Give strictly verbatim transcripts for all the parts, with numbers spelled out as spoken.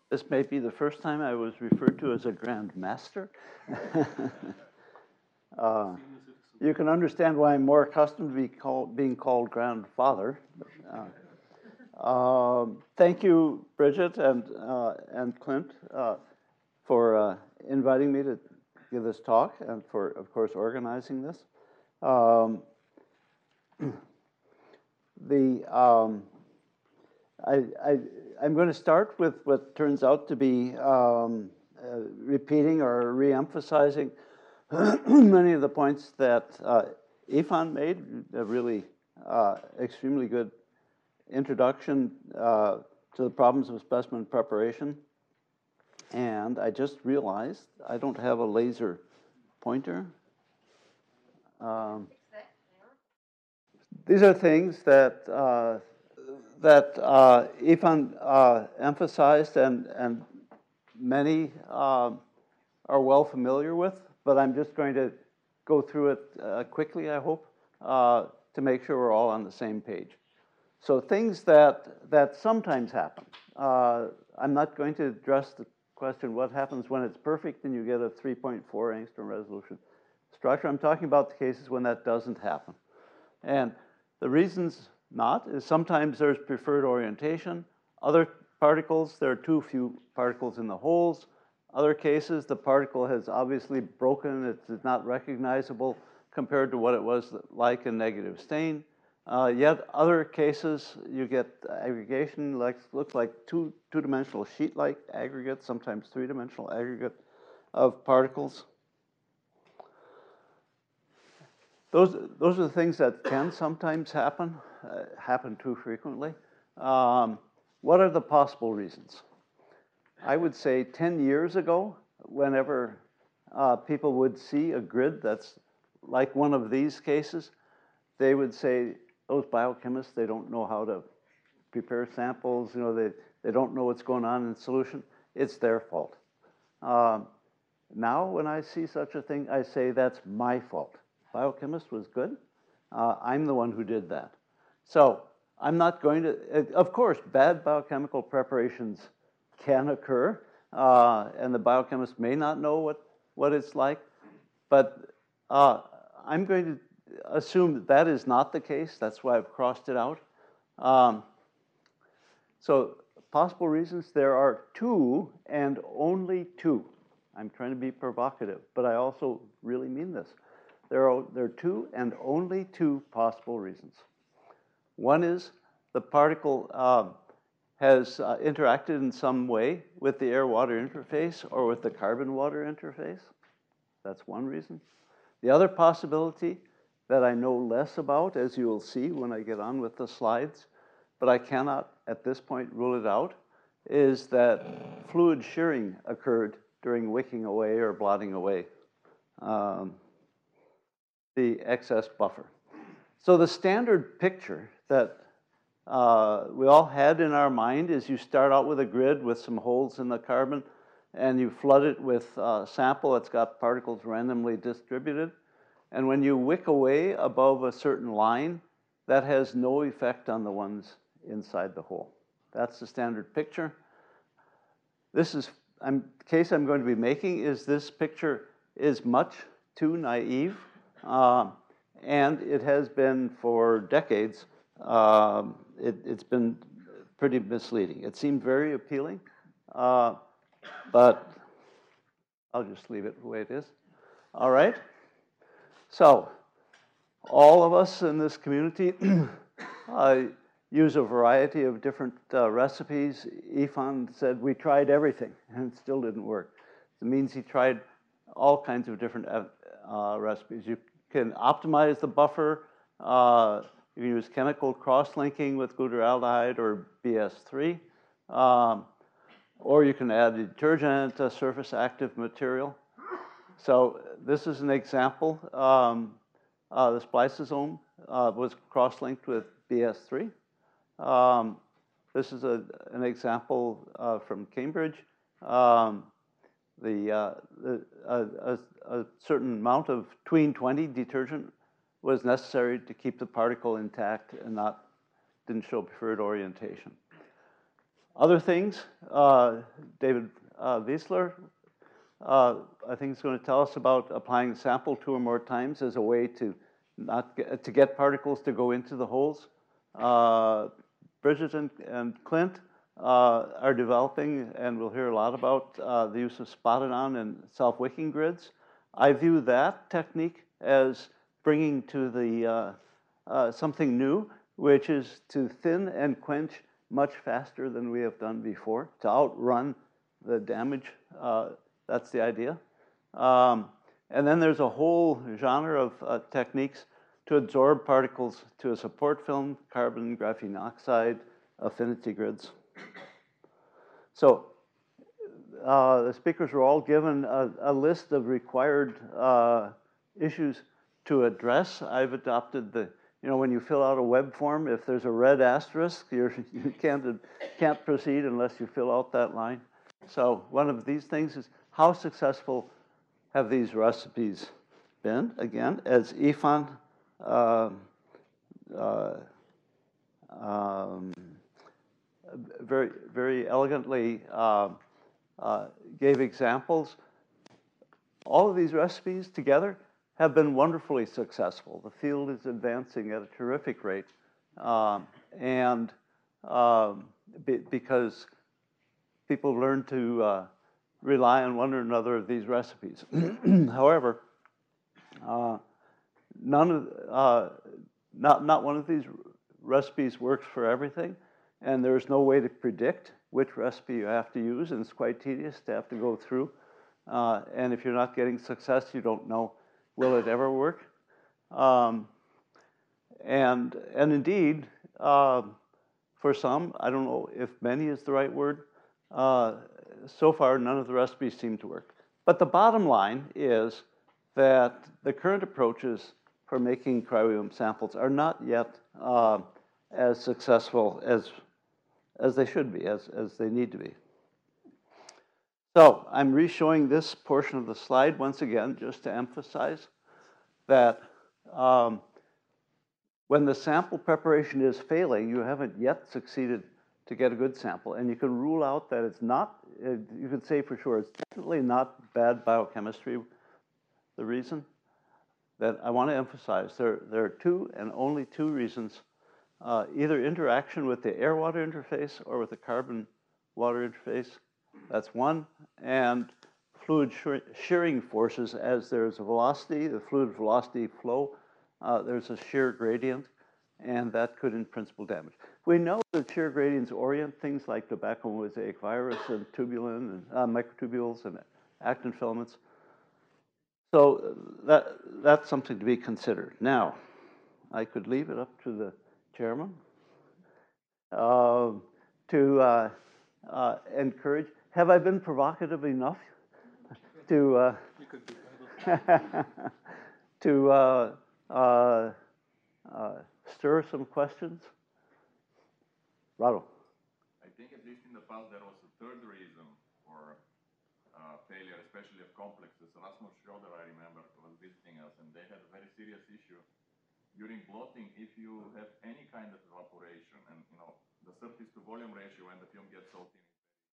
This may be the first time I was referred to as a Grand Master. uh, you can understand why I'm more accustomed to be called, being called Grandfather. Uh, um, thank you, Bridget and, uh, and Clint, uh, for uh, inviting me to give this talk and for, of course, organizing this. Um, the um, I, I, I'm going to start with what turns out to be um, uh, repeating or re-emphasizing many of the points that uh, Ifan made, a really uh, extremely good introduction uh, to the problems of specimen preparation. And I just realized I don't have a laser pointer. Um, these are things that uh, that uh, Ifan uh, emphasized and, and many uh, are well familiar with, but I'm just going to go through it uh, quickly, I hope, uh, to make sure we're all on the same page. So things that, that sometimes happen. Uh, I'm not going to address the question what happens when it's perfect and you get a three point four angstrom resolution structure. I'm talking about the cases when that doesn't happen. And the reasons not is sometimes there's preferred orientation. Other particles, there are too few particles in the holes. Other cases, the particle has obviously broken. It's not recognizable compared to what it was like in negative stain. Uh, yet other cases, you get aggregation, like looks like two, two-dimensional sheet-like aggregate, sometimes three-dimensional aggregate of particles. Those, those are the things that can sometimes happen, uh, happen too frequently. Um, what are the possible reasons? I would say ten years ago, whenever uh, people would see a grid that's like one of these cases, they would say, those biochemists, they don't know how to prepare samples, you know, they, they don't know what's going on in solution. It's their fault. Um, now, when I see such a thing, I say that's my fault. Biochemist was good. Uh, I'm the one who did that. So I'm not going to, of course, bad biochemical preparations can occur, uh, and the biochemist may not know what, what it's like, but uh, I'm going to assume that that is not the case. That's why I've crossed it out. Um, so possible reasons, there are two and only two. I'm trying to be provocative, but I also really mean this. There are, there are two and only two possible reasons. One is the particle uh, has uh, interacted in some way with the air-water interface or with the carbon-water interface. That's one reason. The other possibility that I know less about, as you will see when I get on with the slides, but I cannot at this point rule it out, is that fluid shearing occurred during wicking away or blotting away Um, the excess buffer. So the standard picture that uh, we all had in our mind is you start out with a grid with some holes in the carbon and you flood it with a sample that's got particles randomly distributed. And when you wick away above a certain line, that has no effect on the ones inside the hole. That's the standard picture. This is, I'm, the case I'm going to be making is this picture is much too naive. Uh, and it has been for decades. Um, it, it's been pretty misleading. It seemed very appealing, uh, but I'll just leave it the way it is. All right. So all of us in this community uh, use a variety of different uh, recipes. Ifan said we tried everything and it still didn't work. It means he tried all kinds of different uh, recipes. You can optimize the buffer. Uh, you can use chemical cross-linking with glutaraldehyde or B S three. Um, or you can add detergent, a surface active material. So this is an example. Um, uh, the spliceosome uh, was cross-linked with B S three. Um, this is a, an example uh, from Cambridge. Um, the, uh, the uh, a, a certain amount of tween twenty detergent was necessary to keep the particle intact and not didn't show preferred orientation. Other things, uh, David uh, Wiesler, uh, I think is going to tell us about applying the sample two or more times as a way to not get, to get particles to go into the holes. Uh, Bridget and, and Clint uh, are developing, and we'll hear a lot about uh, the use of spot-it-on and self-wicking grids. I view that technique as bringing to the uh, uh, something new, which is to thin and quench much faster than we have done before, to outrun the damage. Uh, that's the idea. Um, and then there's a whole genre of uh, techniques to absorb particles to a support film, carbon, graphene oxide, affinity grids. So uh, the speakers were all given a, a list of required uh, issues to address. I've adopted the, you know, when you fill out a web form, if there's a red asterisk, you're, you can't, can't proceed unless you fill out that line. So one of these things is, how successful have these recipes been? Again, as Ifan uh, uh, um, very, very elegantly uh, uh, gave examples, all of these recipes together have been wonderfully successful. The field is advancing at a terrific rate, um, and um, be, because people learn to uh, rely on one or another of these recipes. However, uh, none of uh, not not one of these recipes works for everything, and there's no way to predict which recipe you have to use, and it's quite tedious to have to go through. Uh, and if you're not getting success, you don't know, will it ever work? Um, and and indeed, uh, for some, I don't know if many is the right word. Uh, so far, none of the recipes seem to work. But the bottom line is that the current approaches for making cryo-E M samples are not yet uh, as successful as as they should be, as as they need to be. So I'm re-showing this portion of the slide once again, just to emphasize that um, when the sample preparation is failing, you haven't yet succeeded to get a good sample. And you can rule out that it's not, you can say for sure, it's definitely not bad biochemistry. The reason that I want to emphasize, there, there are two and only two reasons, uh, either interaction with the air-water interface or with the carbon-water interface. That's one. And fluid shearing forces, as there's a velocity, the fluid velocity flow, uh, there's a shear gradient, and that could in principle damage. We know that shear gradients orient things like tobacco mosaic virus and tubulin and uh, microtubules and actin filaments. So that, that's something to be considered. Now, I could leave it up to the chairman uh, to uh, uh, encourage. Have I been provocative enough to uh, to uh, uh, uh, stir some questions? Rado. I think at least in the past there was a third reason for uh, failure, especially of complexes. Rasmus Schroeder, I remember, was visiting us, and they had a very serious issue during blotting. If you have any kind of evaporation, and you know the surface to volume ratio when the film gets so thin.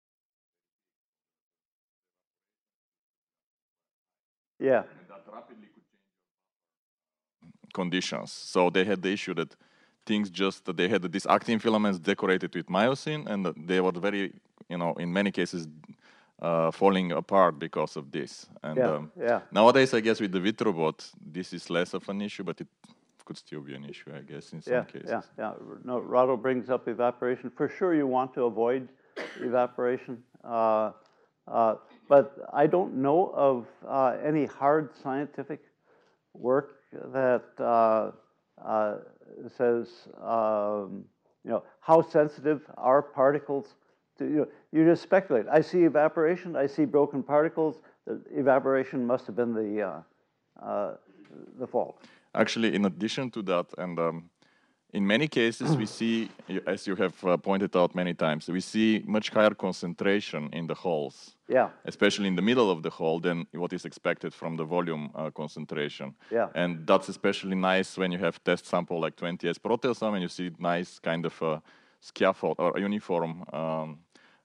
Yeah. And that rapidly could change conditions. So they had the issue that things just, they had these actin filaments decorated with myosin, and they were very, you know, in many cases, uh, falling apart because of this. And yeah, um, yeah. nowadays, I guess with the Vitrobot, this is less of an issue, but it could still be an issue, I guess, in some yeah, cases. Yeah, yeah. No, Rado brings up evaporation. For sure, you want to avoid evaporation. Uh, uh, but I don't know of uh, any hard scientific work that uh, uh, says, um, you know, how sensitive are particles to, you know, you just speculate. I see evaporation, I see broken particles. The evaporation must have been the, uh, uh, the fault. Actually, in addition to that, and um, in many cases, we see, as you have uh, pointed out many times, we see much higher concentration in the holes, yeah. especially in the middle of the hole, than what is expected from the volume uh, concentration. Yeah. And that's especially nice when you have test sample like twenty S proteasome, and you see nice kind of uh, scaffold or uniform um,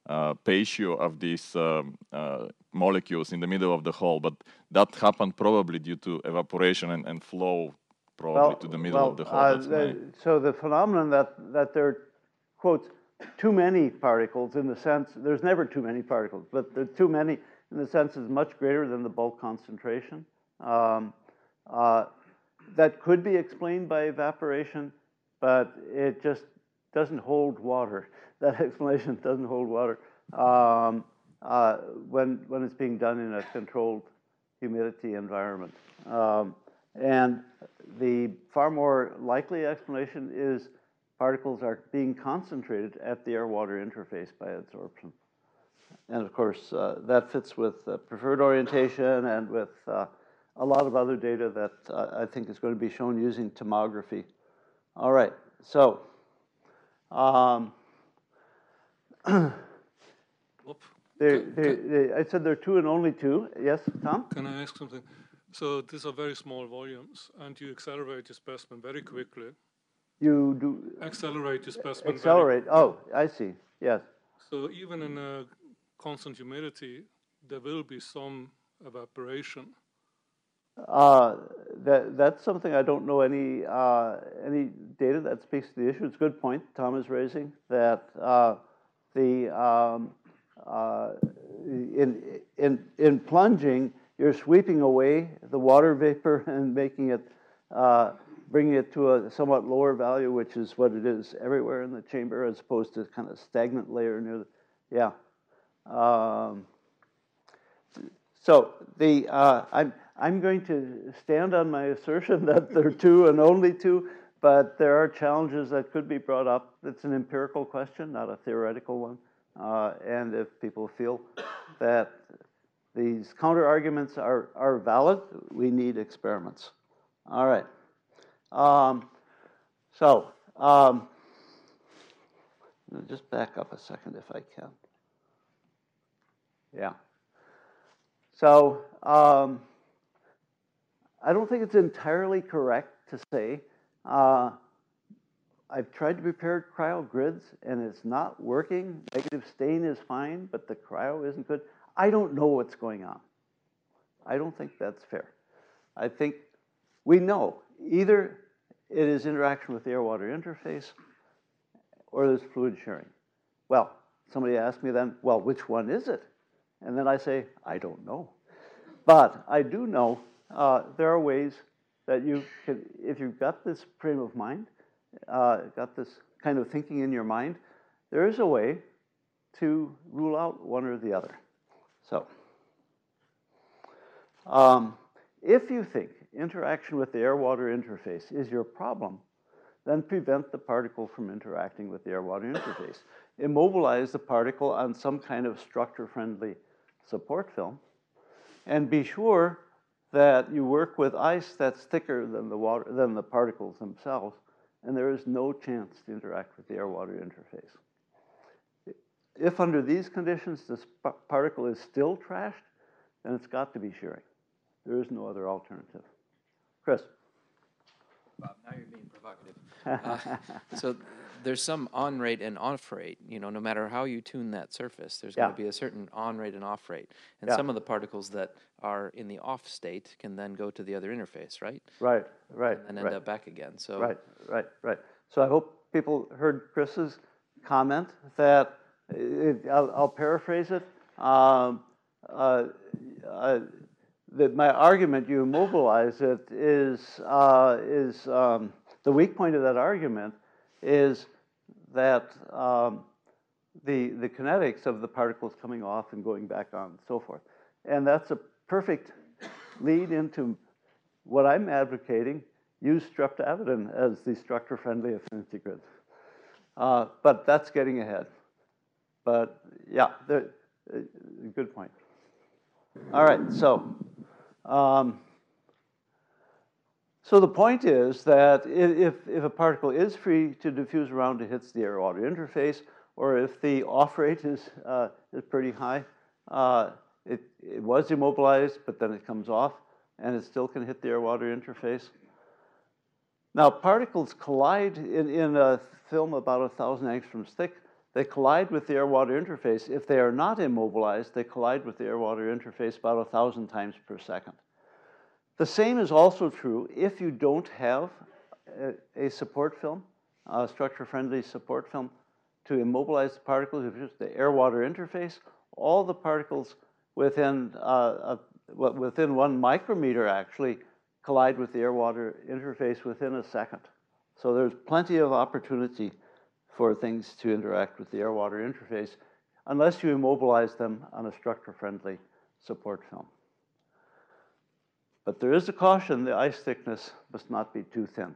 uh, patio of these um, uh, molecules in the middle of the hole, but that happened probably due to evaporation and, and flow probably Well, to the middle well, of the hole. uh, That's the, my... so the phenomenon that, that there are, quotes, too many particles in the sense, there's never too many particles, but the too many in the sense is much greater than the bulk concentration. Um, uh, that could be explained by evaporation, but it just doesn't hold water. That explanation doesn't hold water um, uh, when, when it's being done in a controlled humidity environment. Um, and the far more likely explanation is particles are being concentrated at the air-water interface by absorption. And of course, uh, that fits with uh, preferred orientation and with uh, a lot of other data that uh, I think is going to be shown using tomography. All right, so um, they, they, they, I said there are two and only two. Yes, Tom? Can I ask something? So these are very small volumes, and you accelerate the specimen very quickly. You do accelerate the specimen. Accelerate. Very oh, I see. Yes. So even in a constant humidity, there will be some evaporation. Uh, that that's something I don't know any uh, any data that speaks to the issue. It's a good point Tom is raising that uh, the um, uh, in in in plunging you're sweeping away the water vapor and making it. Uh, bringing it to a somewhat lower value, which is what it is everywhere in the chamber, as opposed to kind of stagnant layer near the, yeah. Um, so the, uh, I'm, I'm going to stand on my assertion that there are two and only two, but there are challenges that could be brought up. It's an empirical question, not a theoretical one. Uh, and if people feel that these counter arguments are, are valid, we need experiments. All right. Um, so, um, just back up a second if I can. Yeah. So, um, I don't think it's entirely correct to say, uh, I've tried to prepare cryo grids and it's not working. Negative stain is fine, but the cryo isn't good. I don't know what's going on. I don't think that's fair. I think we know either it is interaction with the air-water interface or there's fluid sharing. Well, somebody asked me then, well, which one is it? And then I say, I don't know. But I do know uh, there are ways that you can, if you've got this frame of mind, uh, got this kind of thinking in your mind, there is a way to rule out one or the other. So, um, if you think interaction with the air-water interface is your problem, then prevent the particle from interacting with the air-water interface. Immobilize the particle on some kind of structure-friendly support film, and be sure that you work with ice that's thicker than the water than the particles themselves, and there is no chance to interact with the air-water interface. If under these conditions this particle is still trashed, then it's got to be shearing. There is no other alternative. Chris. Bob, now you're being provocative. Uh, so there's some on rate and off rate. You know, no matter how you tune that surface, there's yeah. going to be a certain on rate and off rate. And yeah. some of the particles that are in the off state can then go to the other interface, right? Right, right. And end right. up back again. So right, right, right. So I hope people heard Chris's comment that it, I'll, I'll paraphrase it. Um, uh, uh, that my argument, you immobilize it, is, uh, is um, the weak point of that argument is that um, the, the kinetics of the particles coming off and going back on and so forth. And that's a perfect lead into what I'm advocating, use streptavidin as the structure-friendly affinity grid. Uh, but that's getting ahead. But yeah, uh, good point. All right, so um, so the point is that if if a particle is free to diffuse around, it hits the air-water interface, or if the off rate is uh, is pretty high, uh, it it was immobilized, but then it comes off, and it still can hit the air-water interface. Now, particles collide in in a film about a thousand angstroms thick. They collide with the air-water interface. If they are not immobilized, they collide with the air-water interface about a thousand times per second. The same is also true if you don't have a, a support film, a structure-friendly support film, to immobilize the particles. If it's the air-water interface, all the particles within uh, a, within one micrometer actually collide with the air-water interface within a second. So there's plenty of opportunity for things to interact with the air-water interface unless you immobilize them on a structure-friendly support film. But there is a caution: the ice thickness must not be too thin.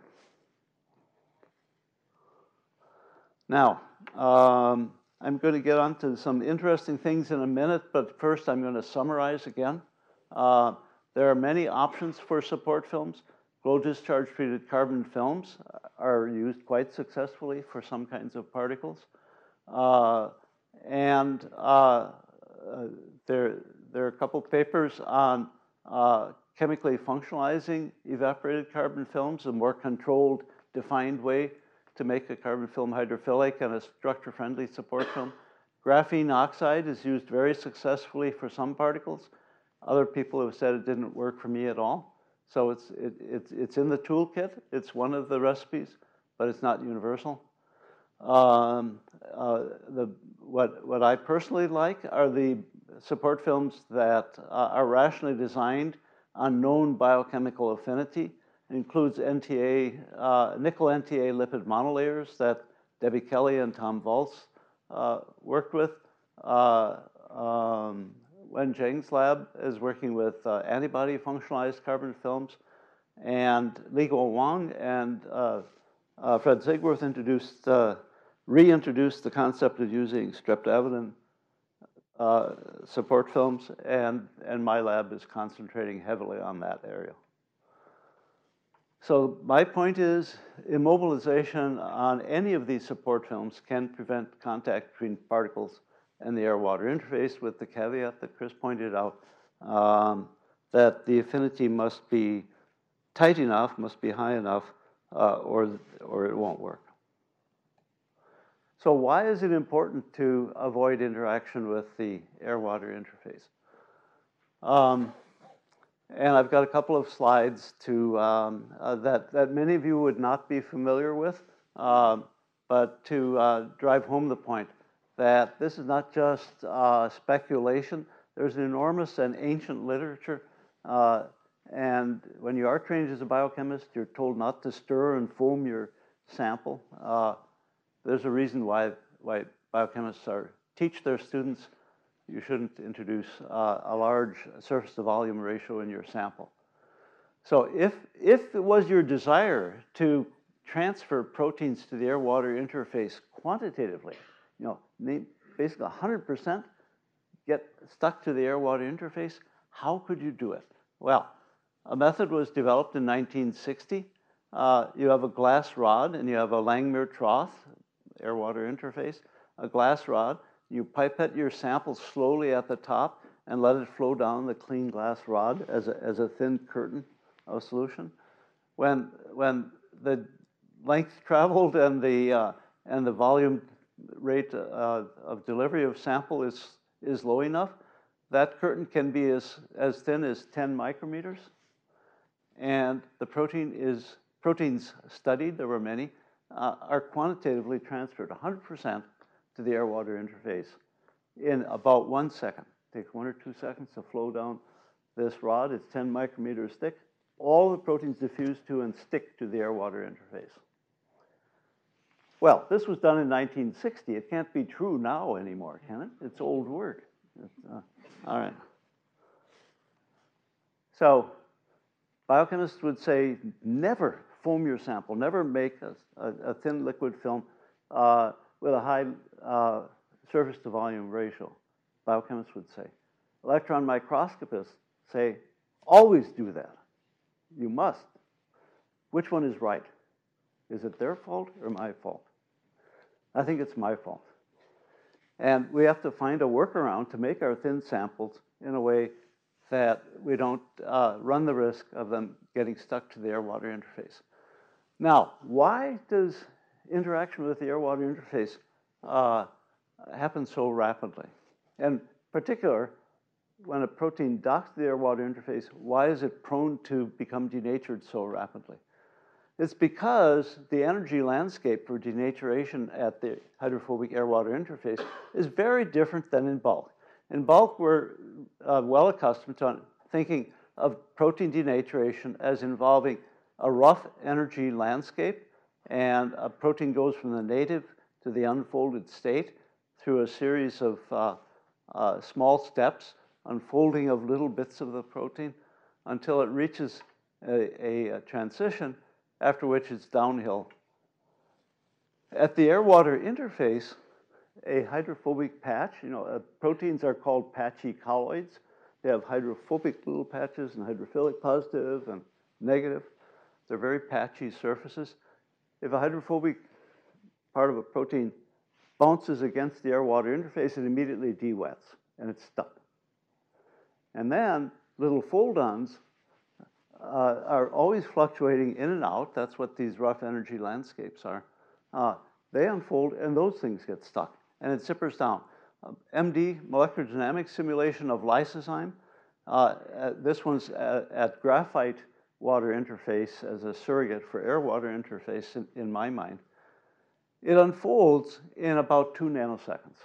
Now, um, I'm going to get on to some interesting things in a minute, but first I'm going to summarize again. Uh, there are many options for support films. Glow discharge treated carbon films are used quite successfully for some kinds of particles. Uh, and uh, uh, there, there are a couple papers on uh, chemically functionalizing evaporated carbon films, a more controlled, defined way to make a carbon film hydrophilic and a structure-friendly support film. Graphene oxide is used very successfully for some particles. Other people have said it didn't work for me at all. So it's, it, it's, it's in the toolkit. It's one of the recipes, but it's not universal. Um, uh, the, what, what I personally like are the support films that uh, are rationally designed on known biochemical affinity. It includes N T A, uh, nickel N T A lipid monolayers that Debbie Kelly and Tom Valtz uh, worked with. Uh, um, Wen Zheng's lab is working with uh, antibody functionalized carbon films. And Li Guo Wang and uh, uh, Fred Zigworth introduced, uh, reintroduced the concept of using streptavidin uh, support films, and, and my lab is concentrating heavily on that area. So my point is, immobilization on any of these support films can prevent contact between particles and the air-water interface, with the caveat that Chris pointed out, um, that the affinity must be tight enough, must be high enough, uh, or, or it won't work. So why is it important to avoid interaction with the air-water interface? Um, and I've got a couple of slides to, um, uh, that, that many of you would not be familiar with, um, but to uh, drive home the point that this is not just uh, speculation. There's an enormous and ancient literature. Uh, and when you are trained as a biochemist, you're told not to stir and foam your sample. Uh, there's a reason why, why biochemists are, teach their students you shouldn't introduce uh, a large surface to volume ratio in your sample. So if, if it was your desire to transfer proteins to the air-water interface quantitatively, you know, basically one hundred percent get stuck to the air-water interface, how could you do it? Well, a method was developed in nineteen sixty. Uh, you have a glass rod and you have a Langmuir trough, air-water interface, a glass rod. You pipette your sample slowly at the top and let it flow down the clean glass rod as a, as a thin curtain of solution. When, when the length traveled and the, uh, and the volume rate uh, of delivery of sample is, is low enough, that curtain can be as, as thin as ten micrometers. And the protein is, proteins studied, there were many, uh, are quantitatively transferred one hundred percent to the air-water interface in about one second. It takes one or two seconds to flow down this rod. It's ten micrometers thick. All the proteins diffuse to and stick to the air-water interface. Well, this was done in nineteen sixty. It can't be true now anymore, can it? It's old word. It's, uh, all right. So biochemists would say, never foam your sample. Never make a, a, a thin liquid film uh, with a high uh, surface to volume ratio. Biochemists would say. Electron microscopists say, always do that. You must. Which one is right? Is it their fault or my fault? I think it's my fault. And we have to find a workaround to make our thin samples in a way that we don't uh, run the risk of them getting stuck to the air-water interface. Now, why does interaction with the air-water interface uh, happen so rapidly? And in particular, when a protein docks to the air-water interface, why is it prone to become denatured so rapidly? It's because the energy landscape for denaturation at the hydrophobic air-water interface is very different than in bulk. In bulk, we're uh, well accustomed to thinking of protein denaturation as involving a rough energy landscape, and a protein goes from the native to the unfolded state through a series of uh, uh, small steps, unfolding of little bits of the protein, until it reaches a, a, a transition, after which it's downhill. At the air-water interface, a hydrophobic patch, you know, uh, proteins are called patchy colloids. They have hydrophobic little patches and hydrophilic positive and negative. They're very patchy surfaces. If a hydrophobic part of a protein bounces against the air-water interface, it immediately de-wets, and it's stuck. And then little fold-ons uh, are always fluctuating in and out. That's what these rough energy landscapes are. Uh, they unfold, and those things get stuck, and it zippers down. Uh, M D, molecular dynamics simulation of lysozyme. Uh, uh, this one's at, at graphite water interface as a surrogate for air-water interface in, in my mind. It unfolds in about two nanoseconds.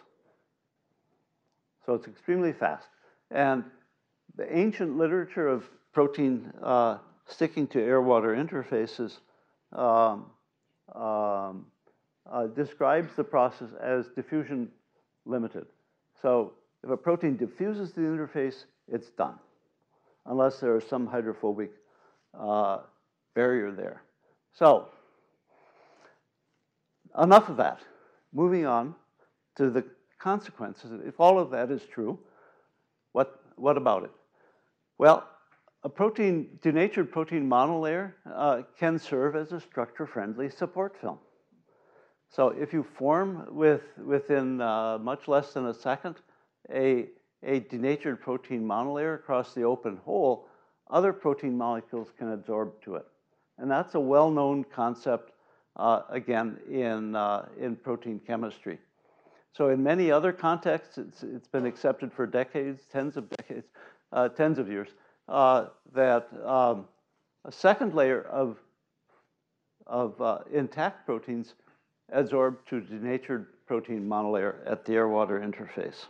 So it's extremely fast. And the ancient literature of protein uh, sticking to air-water interfaces um, um, uh, describes the process as diffusion limited. So if a protein diffuses the interface, it's done, unless there is some hydrophobic uh, barrier there. So enough of that. Moving on to the consequences. If all of that is true, what, what about it? Well, a protein, denatured protein monolayer uh, can serve as a structure-friendly support film. So if you form with, within uh, much less than a second a, a denatured protein monolayer across the open hole, other protein molecules can absorb to it. And that's a well-known concept, uh, again, in, uh, in protein chemistry. So in many other contexts, it's, it's been accepted for decades, tens of decades, uh, tens of years, uh, that um, a second layer of, of uh, intact proteins adsorb to denatured protein monolayer at the air-water interface.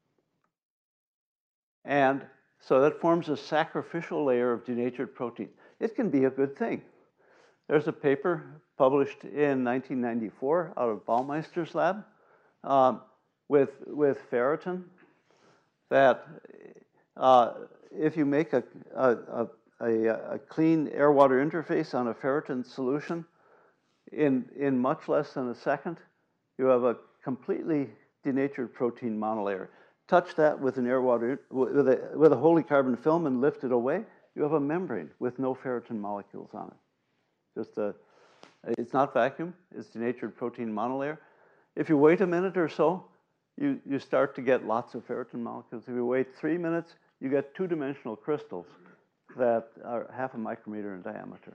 And so that forms a sacrificial layer of denatured protein. It can be a good thing. There's a paper published in nineteen ninety-four out of Baumeister's lab um, with, with ferritin that uh, if you make a, a, a, a clean air-water interface on a ferritin solution, in, in much less than a second, you have a completely denatured protein monolayer. Touch that with an air-water, with a, with a holy carbon film and lift it away, you have a membrane with no ferritin molecules on it. Just a, it's not vacuum, it's denatured protein monolayer. If you wait a minute or so, you, you start to get lots of ferritin molecules. If you wait three minutes, you get two-dimensional crystals that are half a micrometer in diameter.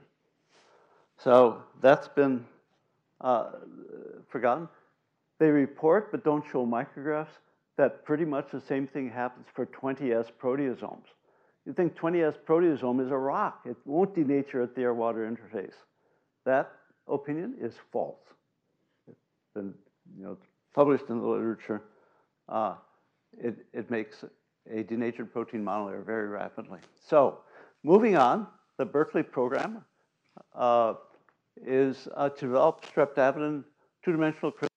So that's been uh, forgotten. They report, but don't show micrographs, that pretty much the same thing happens for twenty S proteasomes. You think twenty S proteasome is a rock. It won't denature at the air-water interface. That opinion is false. It's been, you know, published in the literature. Uh, it, it makes a denatured protein monolayer very rapidly. So moving on, the Berkeley program uh, is uh, to develop streptavidin two-dimensional crystals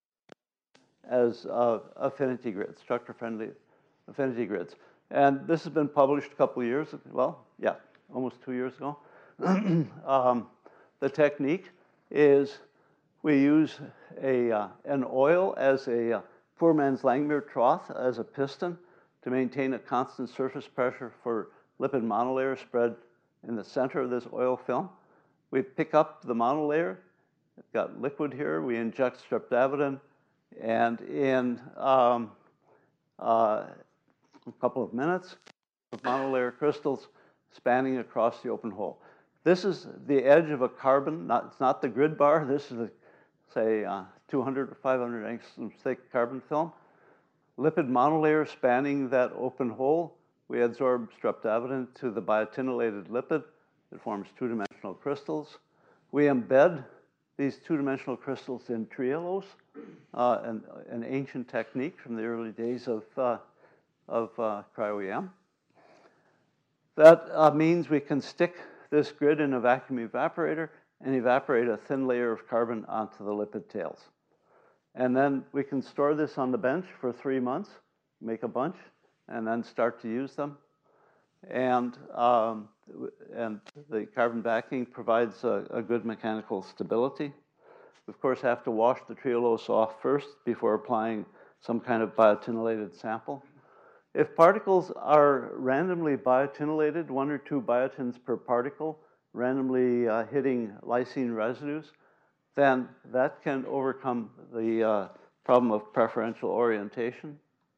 as uh, affinity grids, structure-friendly affinity grids. And this has been published a couple of years, well, yeah, almost two years ago. um, the technique is we use a, uh, an oil as a uh, poor man's Langmuir trough as a piston to maintain a constant surface pressure for lipid monolayer spread in the center of this oil film. We pick up the monolayer, it's got liquid here, we inject streptavidin, and in um, uh, a couple of minutes, of monolayer crystals spanning across the open hole. This is the edge of a carbon, not, it's not the grid bar, this is, a, say, uh, two hundred or five hundred angstroms thick carbon film. Lipid monolayer spanning that open hole. We adsorb streptavidin to the biotinylated lipid. It forms two-dimensional crystals. We embed these two-dimensional crystals in trehalose, uh, an, an ancient technique from the early days of, uh, of uh, cryo-E M. That uh, means we can stick this grid in a vacuum evaporator and evaporate a thin layer of carbon onto the lipid tails. And then we can store this on the bench for three months, make a bunch, and then start to use them. And, um, and the carbon backing provides a, a good mechanical stability. We, of course, have to wash the trehalose off first before applying some kind of biotinylated sample. If particles are randomly biotinylated, one or two biotins per particle, randomly uh, hitting lysine residues, then that can overcome the uh, problem of preferential orientation.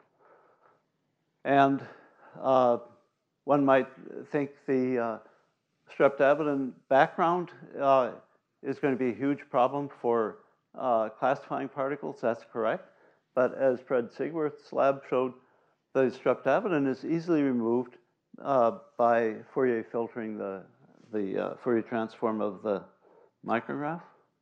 And uh, one might think the uh, streptavidin background uh, is going to be a huge problem for uh, classifying particles. That's correct. But as Fred Sigworth's lab showed, the streptavidin is easily removed uh, by Fourier filtering the, the uh, Fourier transform of the micrograph.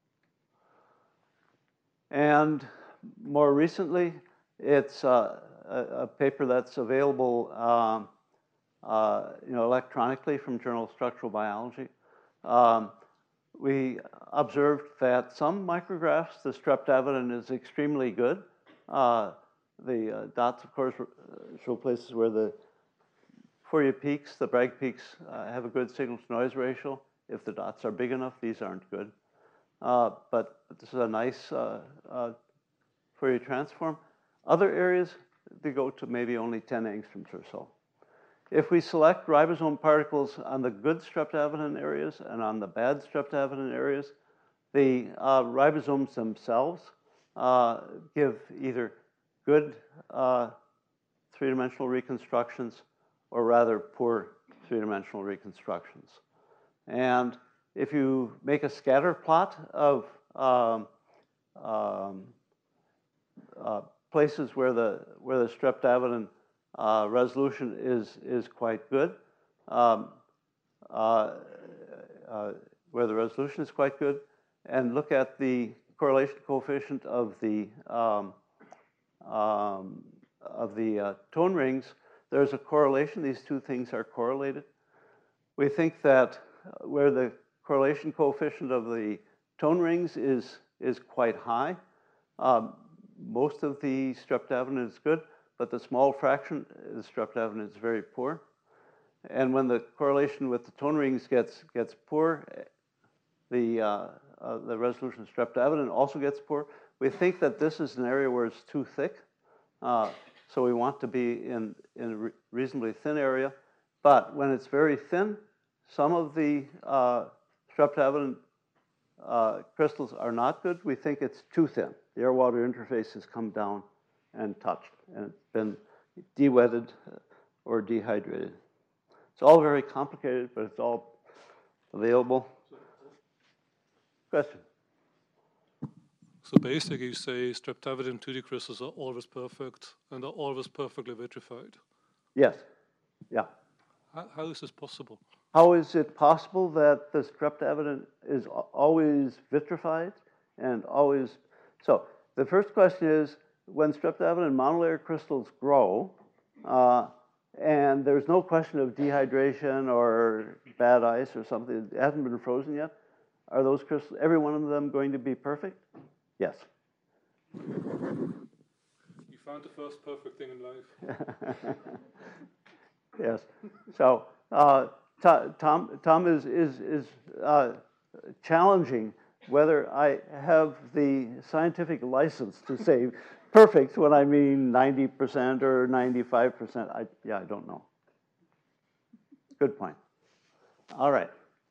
And more recently, it's uh, a, a paper that's available um, uh, you know, electronically from Journal of Structural Biology. Um, we observed that some micrographs, the streptavidin is extremely good. Uh, the uh, dots, of course, show places where the Fourier peaks, the Bragg peaks, uh, have a good signal-to-noise ratio. If the dots are big enough, these aren't good. Uh, but this is a nice uh, uh, Fourier transform. Other areas, they go to maybe only ten angstroms or so. If we select ribosome particles on the good streptavidin areas and on the bad streptavidin areas, the uh, ribosomes themselves uh, give either good uh, three-dimensional reconstructions or rather poor three-dimensional reconstructions. And if you make a scatter plot of um, um, uh, places where the where the streptavidin uh, resolution is is quite good, um, uh, uh, where the resolution is quite good, and look at the correlation coefficient of the um, um, of the uh, tone rings, there's a correlation. These two things are correlated. We think that where the correlation coefficient of the tone rings is, is quite high. Um, most of the streptavidin is good, but the small fraction, the streptavidin is very poor. And when the correlation with the tone rings gets, gets poor, the, uh, uh, the resolution of streptavidin also gets poor. We think that this is an area where it's too thick. Uh, so we want to be in, in a re reasonably thin area. But when it's very thin, some of the uh, streptavidin uh, crystals are not good. We think it's too thin. The air-water interface has come down and touched, and it's been de-wetted or dehydrated. It's all very complicated, but it's all available. Question? So basically you say streptavidin two D crystals are always perfect and are always perfectly vitrified. Yes. Yeah. How, how is this possible? How is it possible that the streptavidin is always vitrified and always... So the first question is, when streptavidin monolayer crystals grow, uh, and there's no question of dehydration or bad ice or something, it hasn't been frozen yet, are those crystals, every one of them going to be perfect? Yes. You found the first perfect thing in life. Yes. So uh, Tom, Tom is, is, is uh, challenging whether I have the scientific license to say perfect when I mean ninety percent or ninety-five percent. I, yeah, I don't know. Good point. All right.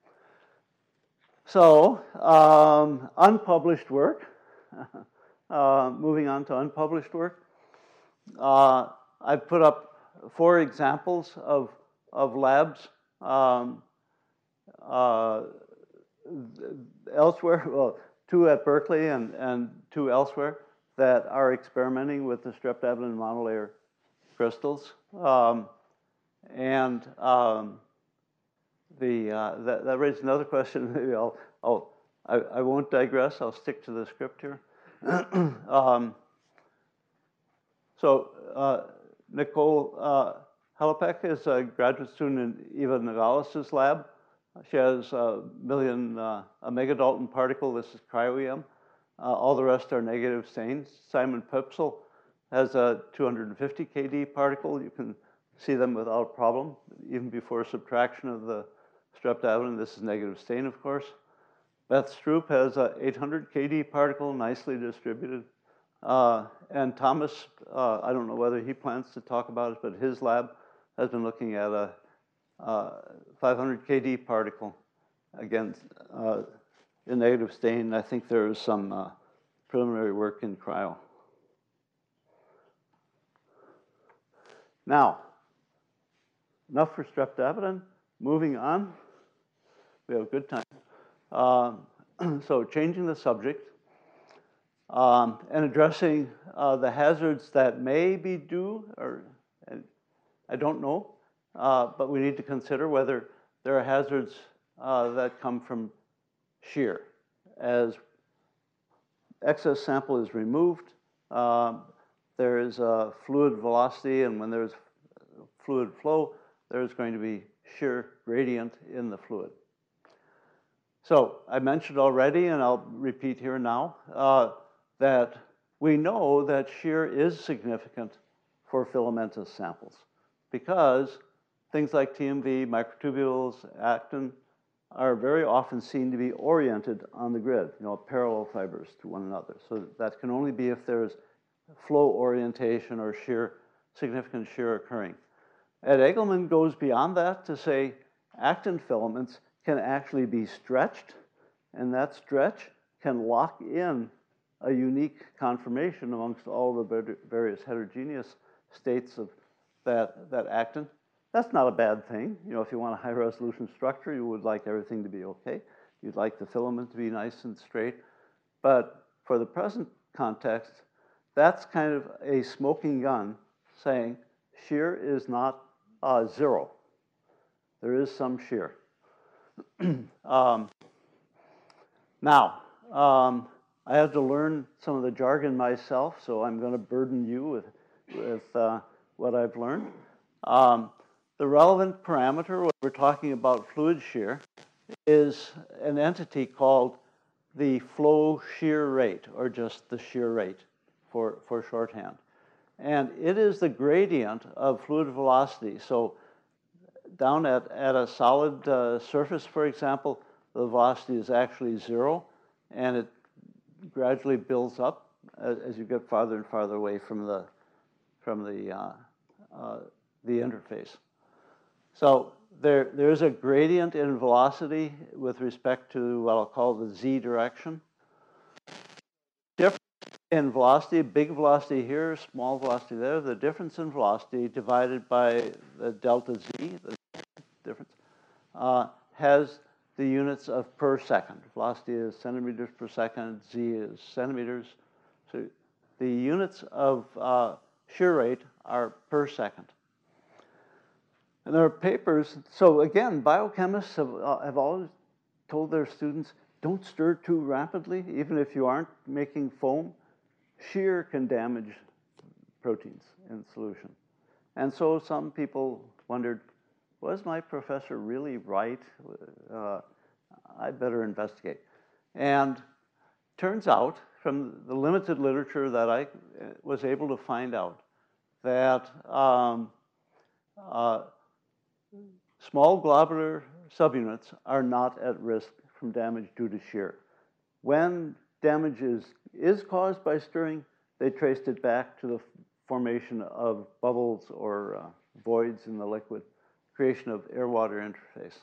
So um, unpublished work. Uh, moving on to unpublished work. Uh, I've put up four examples of, of labs um, uh, elsewhere. Well, two at Berkeley and, and two elsewhere that are experimenting with the streptavidin monolayer crystals. Um, and um, the, uh, that, that raises another question. Maybe I'll, I'll, I, I won't digress. I'll stick to the script here. um, so uh, Nicole uh, Hallepek is a graduate student in Eva Nogales' lab. She has a million, uh, a megadalton particle. This is cryo-E M. Uh, all the rest are negative stains. Simon Pipsel has a two hundred fifty K D particle. You can see them without problem, even before subtraction of the streptavidin. This is negative stain, of course. Beth Stroop has a eight hundred K D particle, nicely distributed. Uh, and Thomas, uh, I don't know whether he plans to talk about it, but his lab has been looking at a uh, five hundred K D particle. Again, uh, in negative stain. I think there is some uh, preliminary work in cryo. Now, enough for streptavidin. Moving on. We have a good time. Um, so changing the subject um, and addressing uh, the hazards that may be due, or I don't know, uh, but we need to consider whether there are hazards uh, that come from shear. As excess sample is removed, um, there is a fluid velocity, and when there's fluid flow, there's going to be shear gradient in the fluid. So I mentioned already, and I'll repeat here now, uh, that we know that shear is significant for filamentous samples because things like T M V, microtubules, actin are very often seen to be oriented on the grid, you know, parallel fibers to one another. So that can only be if there's flow orientation or shear, significant shear occurring. Ed Egelman goes beyond that to say actin filaments can actually be stretched, and that stretch can lock in a unique conformation amongst all the various heterogeneous states of that, that actin. That's not a bad thing. You know, if you want a high-resolution structure, you would like everything to be okay. You'd like the filament to be nice and straight. But for the present context, that's kind of a smoking gun saying shear is not uh, zero. There is some shear. um, now, um, I had to learn some of the jargon myself, so I'm going to burden you with, with uh, what I've learned. Um, the relevant parameter when we're talking about fluid shear is an entity called the flow shear rate, or just the shear rate for, for shorthand. And it is the gradient of fluid velocity. So down at, at a solid uh, surface, for example, the velocity is actually zero, and it gradually builds up as, as you get farther and farther away from the, from the, uh, uh, the interface. So there, there's a gradient in velocity with respect to what I'll call the z direction. Difference in velocity, big velocity here, small velocity there, the difference in velocity divided by the delta z, the difference, uh, has the units of per second. Velocity is centimeters per second, z is centimeters. So the units of uh, shear rate are per second. And there are papers, so again, biochemists have, uh, have always told their students, don't stir too rapidly, even if you aren't making foam. Shear can damage proteins in solution. And so some people wondered, was my professor really right? Uh, I better investigate. And turns out, from the limited literature that I was able to find out, that um, uh, small globular subunits are not at risk from damage due to shear. When damage is, is caused by stirring, they traced it back to the formation of bubbles or uh, voids in the liquid, creation of air-water interface.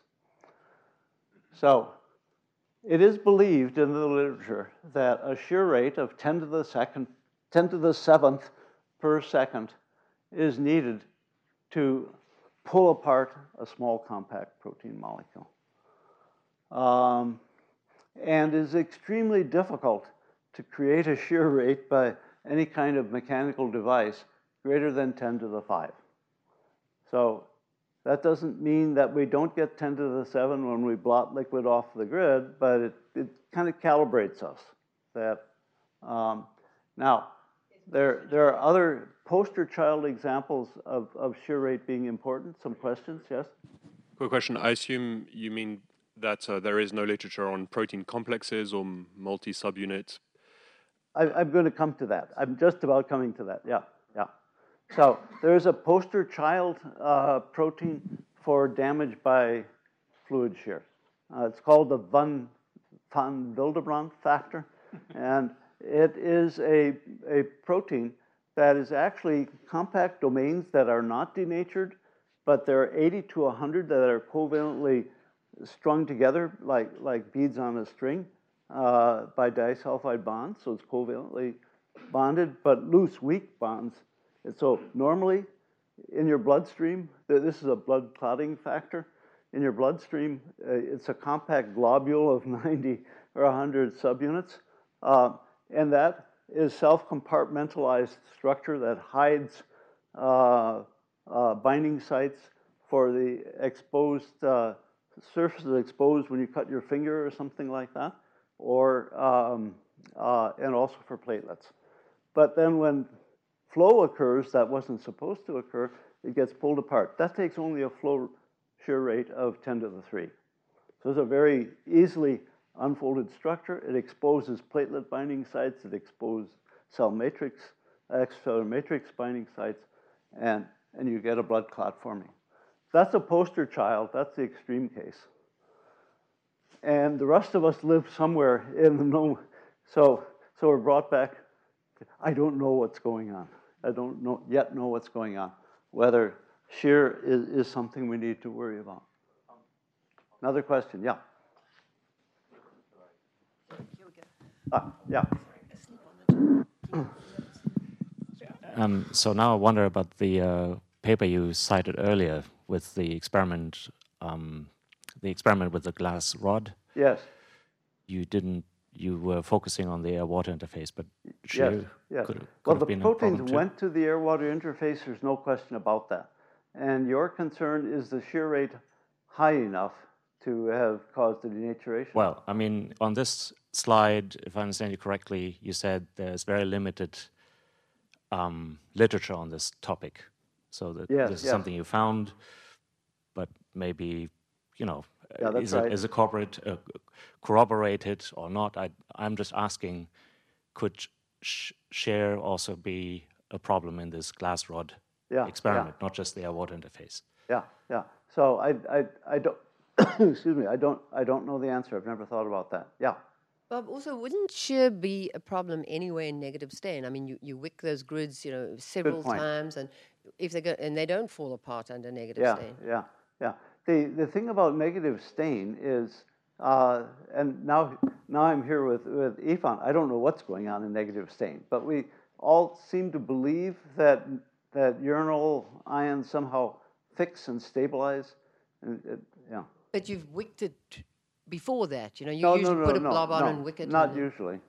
So it is believed in the literature that a shear rate of ten to the second, ten to the seventh per second is needed to pull apart a small compact protein molecule. Um, and is extremely difficult to create a shear rate by any kind of mechanical device greater than ten to the five. So that doesn't mean that we don't get ten to the seven when we blot liquid off the grid, but it, it kind of calibrates us. That um, now, there, there are other poster child examples of, of shear rate being important. Some questions, yes? Quick question. I assume you mean that uh, there is no literature on protein complexes or multi-subunit. I, I'm going to come to that. I'm just about coming to that, yeah, yeah. So there's a poster child uh, protein for damage by fluid shear. Uh, it's called the Van, van Willebrand factor, and it is a, a protein that is actually compact domains that are not denatured, but there are eighty to one hundred that are covalently strung together like, like beads on a string uh, by disulfide bonds, so it's covalently bonded, but loose, weak bonds. And so normally in your bloodstream, this is a blood clotting factor, in your bloodstream, uh, it's a compact globule of ninety or one hundred subunits, uh, and that is self-compartmentalized structure that hides uh, uh, binding sites for the exposed uh, surfaces exposed when you cut your finger or something like that, or um, uh, and also for platelets. But then when flow occurs that wasn't supposed to occur, it gets pulled apart. That takes only a flow shear rate of ten to the three. So it's a very easily unfolded structure. It exposes platelet binding sites. It exposes cell matrix, extracellular matrix binding sites, and, and you get a blood clot forming. That's a poster child. That's the extreme case. And the rest of us live somewhere in the no. So, so we're brought back. I don't know what's going on. I don't know, yet know what's going on. Whether shear is, is something we need to worry about. Another question, yeah. Ah, yeah. Um, so now I wonder about the uh, paper you cited earlier with the experiment, um, the experiment with the glass rod. Yes. You didn't. You were focusing on the air-water interface, but shear yes, yes. could, could well, have the been proteins a problem went to the air-water interface. There's no question about that. And your concern is the shear rate high enough to have caused the denaturation? Well, I mean, on this slide, if I understand you correctly, you said there's very limited um, literature on this topic. So that yes, this is yes. something you found, but maybe, you know, yeah, that's is, right. it, is it corporate, uh, corroborated or not? I, I'm just asking, could sh shear also be a problem in this glass rod yeah, experiment, yeah. not just the air-water interface? Yeah, yeah. So I, I, I don't, excuse me, I don't, I don't know the answer. I've never thought about that. Yeah. Bob, also, wouldn't shear be a problem anywhere in negative stain? I mean, you, you wick those grids, you know, several times, and if they go, and they don't fall apart under negative yeah, stain. Yeah, yeah, The the thing about negative stain is, uh, and now now I'm here with with Ifan. I don't know what's going on in negative stain, but we all seem to believe that that urinal ions somehow fix and stabilize, and it, yeah. But you've wicked it before that, you know. You no, usually no, no, put a no, blob on no, and wick it. Not and usually.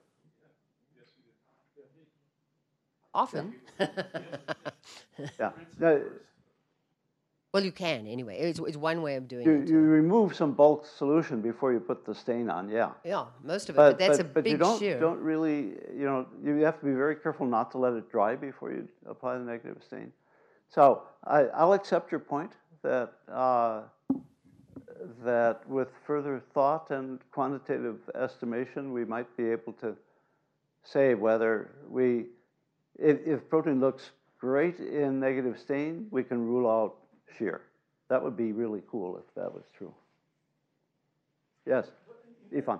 Often. Yeah. No, well, you can anyway. It's, it's one way of doing you, it. You remove some bulk solution before you put the stain on. Yeah. Yeah, most of it. But, But, that's but, a but big you don't, shear. don't really, you know, you have to be very careful not to let it dry before you apply the negative stain. So I, I'll accept your point that uh, that with further thought and quantitative estimation, we might be able to say whether we, if, if protein looks great in negative stain, we can rule out shear. That would be really cool if that was true. Yes, Ifan.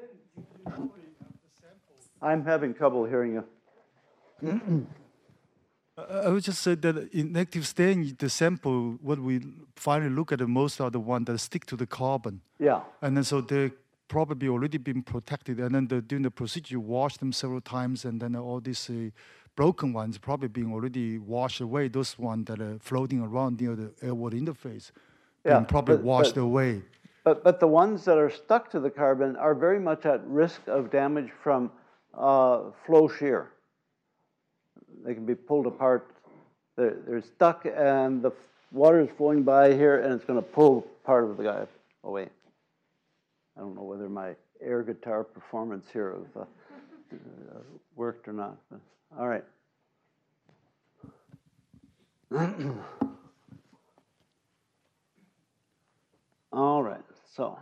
I'm having trouble hearing you. I would just say that in negative stain, the sample, what we finally look at the most are the ones that stick to the carbon. Yeah. And then so they probably already been protected. And then the, during the procedure, you wash them several times, and then all these uh, broken ones probably being already washed away. Those ones that are floating around near the air-water interface, Yeah, being probably but, washed but, away. but, but the ones that are stuck to the carbon are very much at risk of damage from uh, flow shear. They can be pulled apart. They're, they're stuck, and the water is flowing by here, and it's going to pull part of the guy away. I don't know whether my air guitar performance here of, uh, uh, worked or not. But, all right. All right. So,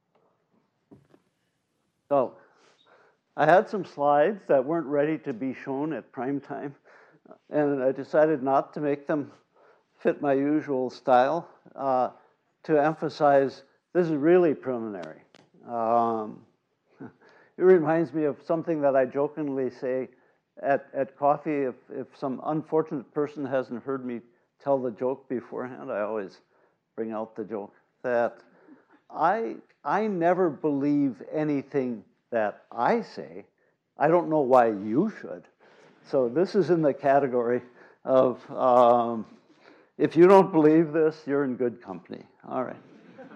so I had some slides that weren't ready to be shown at prime time, and I decided not to make them fit my usual style, uh, to emphasize this is really preliminary. Um, it reminds me of something that I jokingly say at, at coffee. If, if some unfortunate person hasn't heard me tell the joke beforehand, I always bring out the joke that I, I never believe anything that I say. I don't know why you should. So this is in the category of, um, if you don't believe this, you're in good company. All right.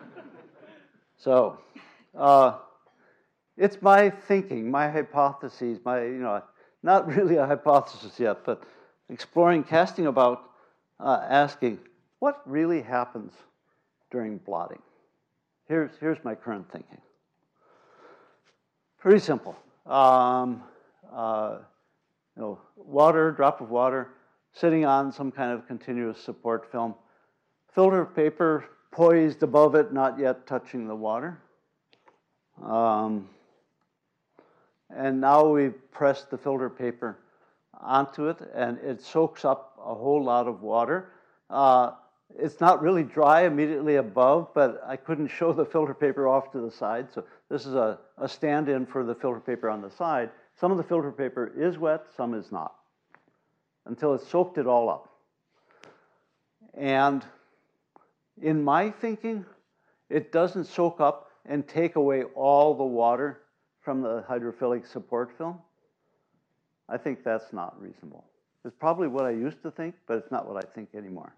So, uh, it's my thinking, my hypotheses, my, you know, not really a hypothesis yet, but exploring, casting about, uh, asking, what really happens during blotting? Here's, here's my current thinking. Pretty simple. Um, uh, you know, water, drop of water, sitting on some kind of continuous support film. Filter paper poised above it, not yet touching the water. Um, and now we've pressed the filter paper onto it, and it soaks up a whole lot of water. Uh, it's not really dry immediately above, but I couldn't show the filter paper off to the side, so this is a, a stand-in for the filter paper on the side. Some of the filter paper is wet, some is not, until it's soaked it all up. And in my thinking, it doesn't soak up and take away all the water from the hydrophilic support film. I think that's not reasonable. It's probably what I used to think, but it's not what I think anymore.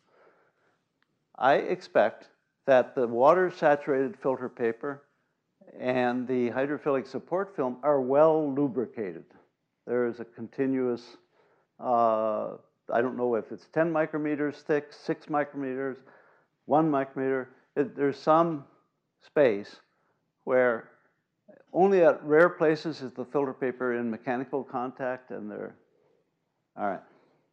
I expect that the water-saturated filter paper and the hydrophilic support film are well lubricated. There is a continuous, uh, I don't know if it's ten micrometers thick, six micrometers, one micrometer. It, there's some space where only at rare places is the filter paper in mechanical contact, and they're, all right.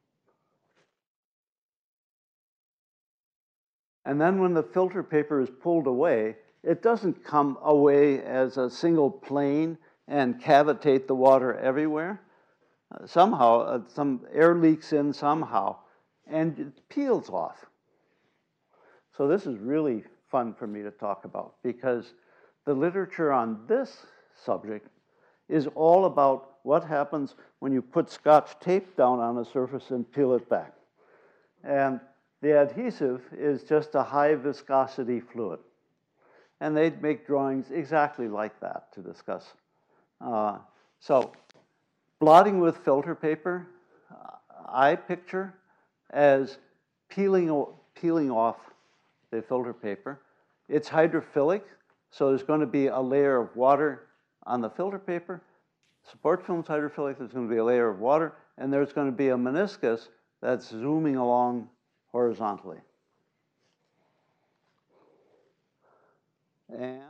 And then when the filter paper is pulled away, it doesn't come away as a single plane and cavitate the water everywhere. Uh, somehow, uh, some air leaks in somehow, and it peels off. So this is really fun for me to talk about, because the literature on this subject is all about what happens when you put Scotch tape down on a surface and peel it back. And the adhesive is just a high viscosity fluid. And they'd make drawings exactly like that to discuss. Uh, so blotting with filter paper, uh, I picture as peeling, peeling off the filter paper. It's hydrophilic, so there's going to be a layer of water on the filter paper. Support film's hydrophilic, there's going to be a layer of water, and there's going to be a meniscus that's zooming along horizontally. And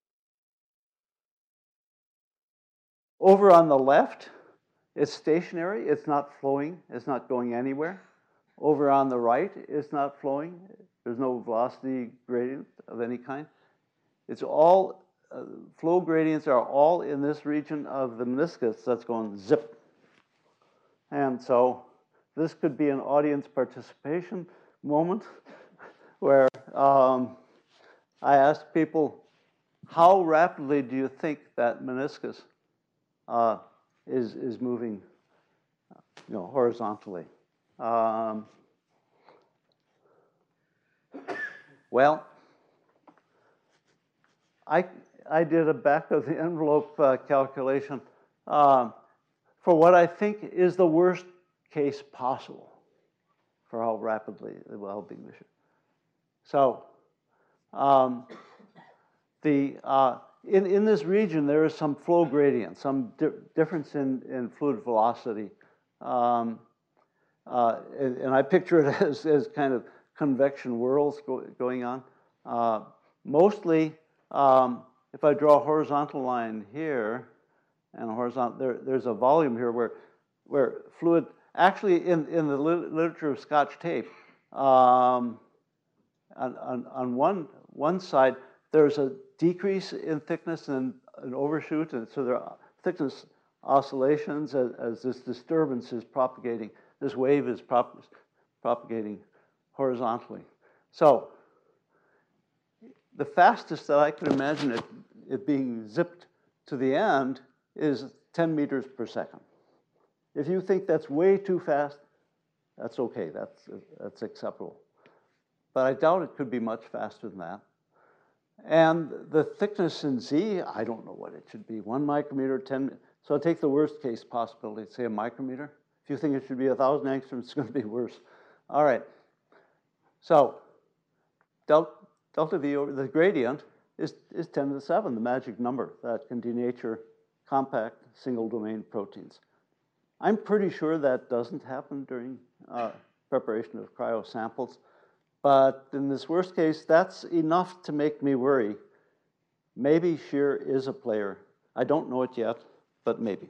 over on the left, it's stationary, it's not flowing, it's not going anywhere. Over on the right, it's not flowing, there's no velocity gradient of any kind. It's all, uh, flow gradients are all in this region of the meniscus that's going zip. And so this could be an audience participation moment where um, I asked people, how rapidly do you think that meniscus uh, is, is moving, you know, horizontally? Um, well, I, I did a back of the envelope uh, calculation um, for what I think is the worst case possible for how rapidly it will be measured. So um, the, uh, in, in this region, there is some flow gradient, some di difference in, in fluid velocity. Um, uh, and, and I picture it as, as kind of convection whirls go, going on. Uh, mostly, um, if I draw a horizontal line here, and a horizontal, there, there's a volume here where, where fluid, actually in, in the literature of Scotch tape, um, on, on, on one, one side, there's a decrease in thickness and an overshoot, and so there are thickness oscillations as, as this disturbance is propagating, this wave is prop, propagating horizontally. So the fastest that I could imagine it, it being zipped to the end is ten meters per second. If you think that's way too fast, that's okay, that's, that's acceptable. But I doubt it could be much faster than that. And the thickness in Z, I don't know what it should be, one micrometer, ten, so I'll take the worst case possibility, say a micrometer. If you think it should be a thousand angstroms, it's gonna be worse. All right, so delta, delta V over the gradient is, is ten to the seven, the magic number that can denature compact single domain proteins. I'm pretty sure that doesn't happen during uh, preparation of cryo samples. But in this worst case, that's enough to make me worry. Maybe shear is a player. I don't know it yet, but maybe.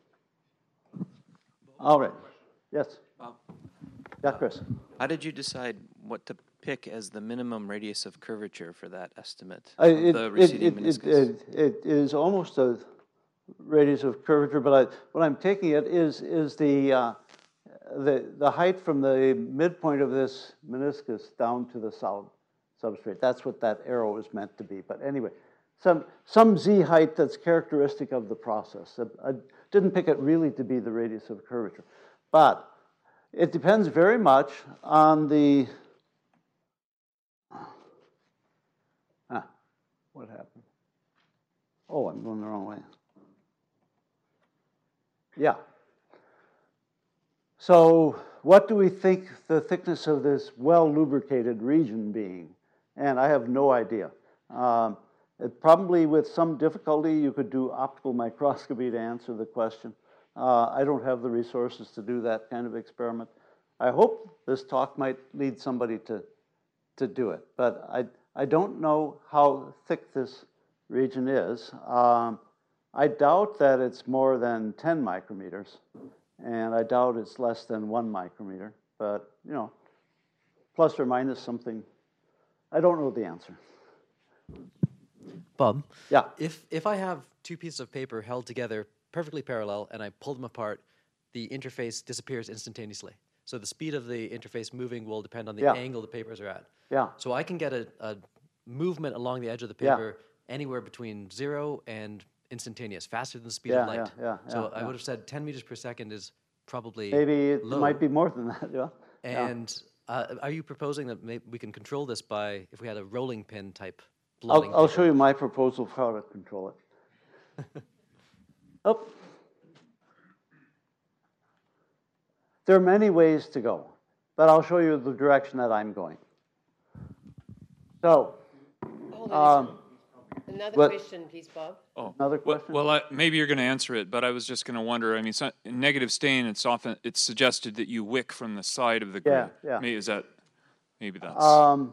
All right. Yes. Bob. Yeah, Chris. How did you decide what to pick as the minimum radius of curvature for that estimate I, of it, the it, receding it, meniscus? It, it, it is almost a radius of curvature, but I, what I'm taking it is, is the, uh, the, the height from the midpoint of this meniscus down to the solid substrate. That's what that arrow is meant to be. But anyway, some, some Z height that's characteristic of the process. I, I didn't pick it really to be the radius of curvature. But it depends very much on the, ah, what happened? Oh, I'm going the wrong way. Yeah. So what do we think the thickness of this well-lubricated region being? And I have no idea. Um, it probably with some difficulty you could do optical microscopy to answer the question. Uh, I don't have the resources to do that kind of experiment. I hope this talk might lead somebody to, to do it, but I, I don't know how thick this region is. Um, I doubt that it's more than ten micrometers. And I doubt it's less than one micrometer, but, you know, plus or minus something. I don't know the answer. Bob? Yeah. If, if I have two pieces of paper held together perfectly parallel and I pull them apart, the interface disappears instantaneously. So the speed of the interface moving will depend on the yeah. angle the papers are at. Yeah. So I can get a, a movement along the edge of the paper yeah. anywhere between zero and instantaneous, faster than the speed yeah, of light. Yeah, yeah, so yeah, I yeah. would have said ten meters per second is probably maybe it low. might be more than that. Yeah. And yeah. uh, are you proposing that maybe we can control this by if we had a rolling pin type? I'll, I'll show you my proposal for how to control it. Oh. There are many ways to go, but I'll show you the direction that I'm going. So. Hold on. Um, Another what? question, please, Bob. Oh, Another question? Well, well I, maybe you're going to answer it, but I was just going to wonder. I mean, so, in negative stain, it's often it's suggested that you wick from the side of the grid. Yeah, yeah. Maybe, is that maybe that's? Um,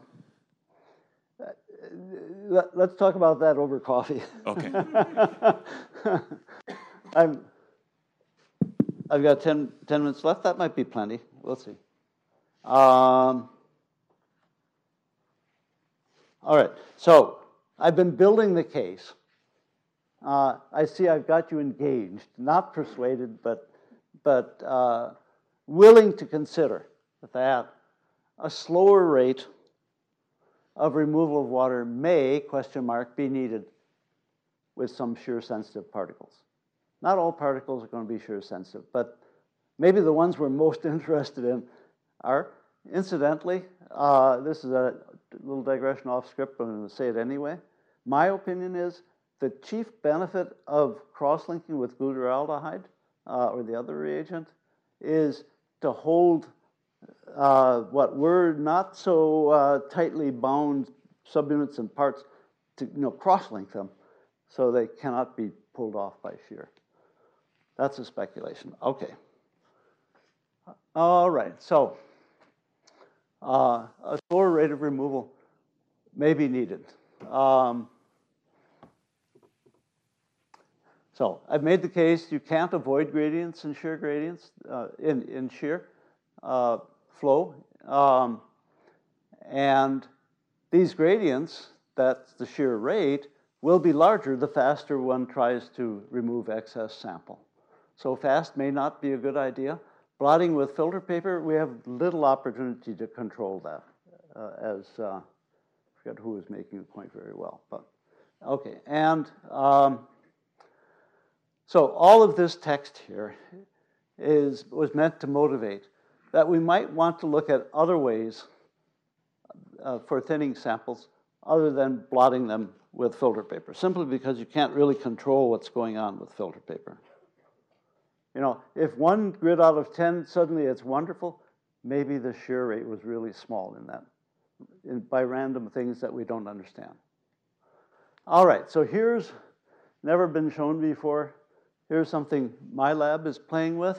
let, let's talk about that over coffee. Okay. I'm. I've got ten, ten minutes left. That might be plenty. We'll see. Um, all right. So. I've been building the case. Uh, I see I've got you engaged, not persuaded, but, but uh, willing to consider that a slower rate of removal of water may, question mark, be needed with some shear sensitive particles. Not all particles are going to be shear sensitive, but maybe the ones we're most interested in are. Incidentally, uh, this is a little digression off script, but I'm going to say it anyway. My opinion is the chief benefit of cross-linking with glutaraldehyde, uh, or the other reagent, is to hold uh, what were not so uh, tightly bound subunits and parts to you know, cross-link them so they cannot be pulled off by shear. That's a speculation. Okay. All right, so uh, a slower rate of removal may be needed. Um, so I've made the case you can't avoid gradients in shear gradients, uh, in, in shear uh, flow. Um, and these gradients, that's the shear rate, will be larger the faster one tries to remove excess sample. So fast may not be a good idea. Blotting with filter paper, we have little opportunity to control that, uh, as uh, I forget who was making the point very well, but okay. And um, so all of this text here is was meant to motivate that we might want to look at other ways uh, for thinning samples other than blotting them with filter paper, simply because you can't really control what's going on with filter paper. You know, if one grid out of ten, suddenly it's wonderful, maybe the shear rate was really small in that, in, by random things that we don't understand. All right, so here's, never been shown before. Here's something my lab is playing with.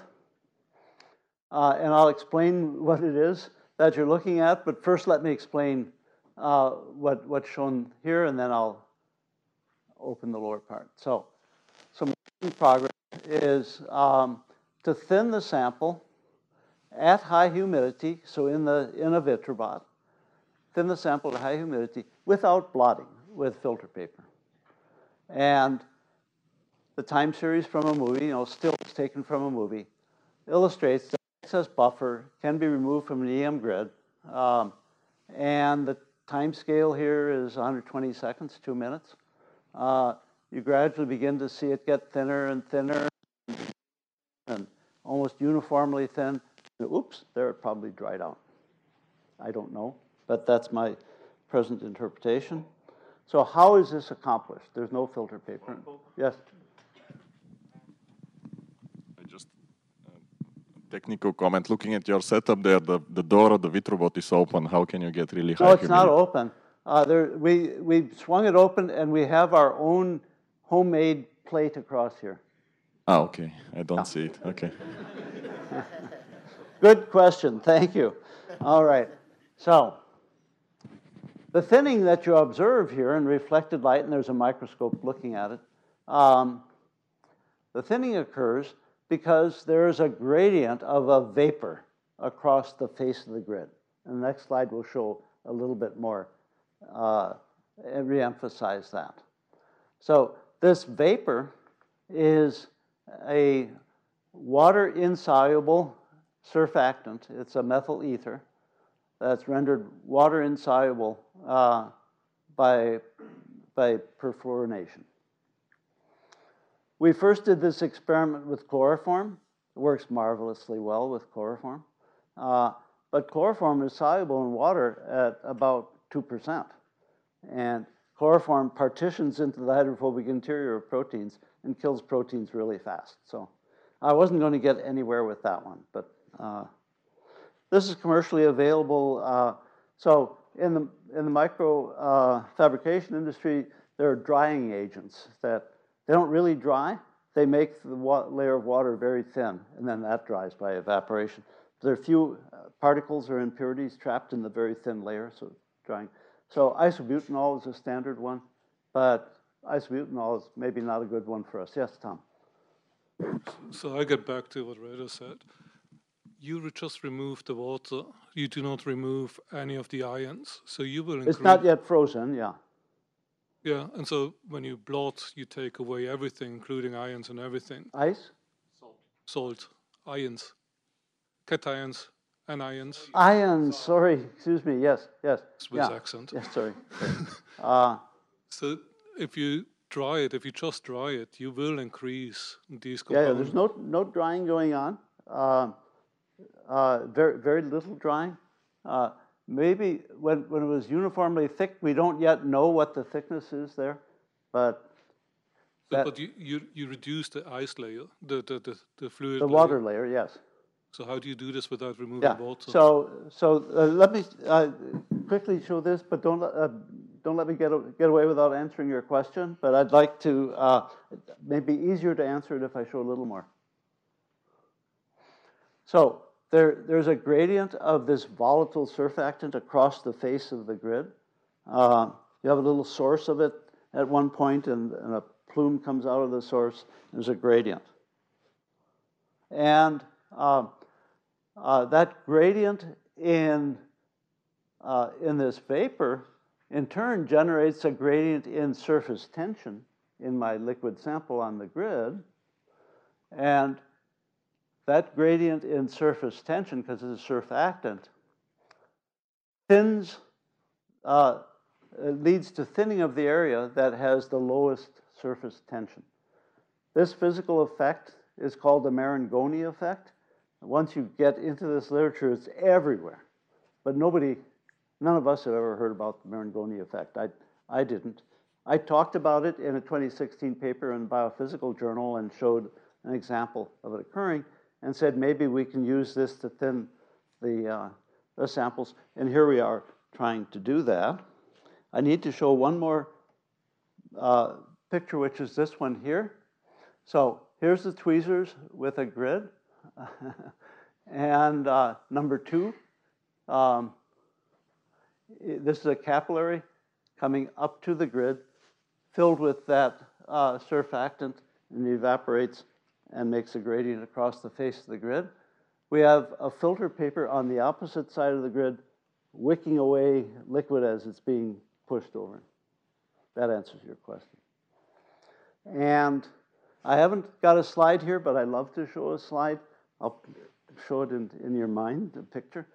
Uh, and I'll explain what it is that you're looking at, but first let me explain uh, what, what's shown here, and then I'll open the lower part. So, so my progress is um, to thin the sample at high humidity, so in, the, in a Vitrobot, thin the sample at high humidity without blotting with filter paper. And the time series from a movie, you know, stills taken from a movie, illustrates that excess buffer can be removed from an E M grid. Um, and the time scale here is one hundred twenty seconds, two minutes. Uh, you gradually begin to see it get thinner and thinner and almost uniformly thin. Oops, there it probably dried out. I don't know, but that's my present interpretation. So how is this accomplished? There's no filter paper. Yes? I just, uh, technical comment, looking at your setup there, the, the door of the Vitrobot is open. How can you get really high No, it's humidity? not open. Uh, there, we, we swung it open, and we have our own homemade plate across here. Ah, okay. I don't yeah. see it. Okay. Good question. Thank you. All right. So the thinning that you observe here in reflected light, and there's a microscope looking at it, um, the thinning occurs because there is a gradient of a vapor across the face of the grid. And the next slide will show a little bit more uh, and re-emphasize that. So this vapor is a water-insoluble surfactant. It's a methyl ether that's rendered water-insoluble uh, by, by perfluorination. We first did this experiment with chloroform. It works marvelously well with chloroform. Uh, but chloroform is soluble in water at about two percent. And chloroform partitions into the hydrophobic interior of proteins and kills proteins really fast. So I wasn't going to get anywhere with that one, but uh, this is commercially available. Uh, so in the, in the micro uh, fabrication industry, there are drying agents that they don't really dry. They make the layer of water very thin, and then that dries by evaporation. There are few particles or impurities trapped in the very thin layer, so drying. So isobutanol is a standard one, but isobutanol is maybe not a good one for us. Yes, Tom? So I get back to what Reto said. You just remove the water. You do not remove any of the ions. So you will increase... It's not yet frozen, yeah. Yeah, and so when you blot, you take away everything, including ions and everything. Ice? Salt. Salt, ions, cations, anions. Ions, sorry, excuse me, yes, yes. Swiss yeah. accent. Yes, sorry. uh, so if you dry it, if you just dry it, you will increase these compounds. Yeah, yeah, there's no, no drying going on. Uh, uh, very, very little drying. Uh, maybe when, when it was uniformly thick, we don't yet know what the thickness is there, but... But, but you, you, you reduce the ice layer, the, the, the, the fluid The layer. water layer, yes. So how do you do this without removing yeah. water? So, so uh, let me uh, quickly show this, but don't uh, don't let me get, get away without answering your question, but I'd like to, uh, maybe easier to answer it if I show a little more. So there, there's a gradient of this volatile surfactant across the face of the grid. Uh, you have a little source of it at one point, and, and a plume comes out of the source. There's a gradient. And uh, uh, that gradient in, uh, in this vapor, in turn, generates a gradient in surface tension in my liquid sample on the grid. And that gradient in surface tension, because it's a surfactant, thins, uh, it leads to thinning of the area that has the lowest surface tension. This physical effect is called the Marangoni effect. Once you get into this literature, it's everywhere. But nobody, none of us have ever heard about the Marangoni effect. I, I didn't. I talked about it in a twenty sixteen paper in Biophysical Journal and showed an example of it occurring and said maybe we can use this to thin the, uh, the samples. And here we are trying to do that. I need to show one more uh, picture, which is this one here. So here's the tweezers with a grid. And uh, number two, um, this is a capillary coming up to the grid, filled with that uh, surfactant, and evaporates and makes a gradient across the face of the grid. We have a filter paper on the opposite side of the grid, wicking away liquid as it's being pushed over. That answers your question. And I haven't got a slide here, but I love to show a slide. I'll show it in, in your mind, the picture.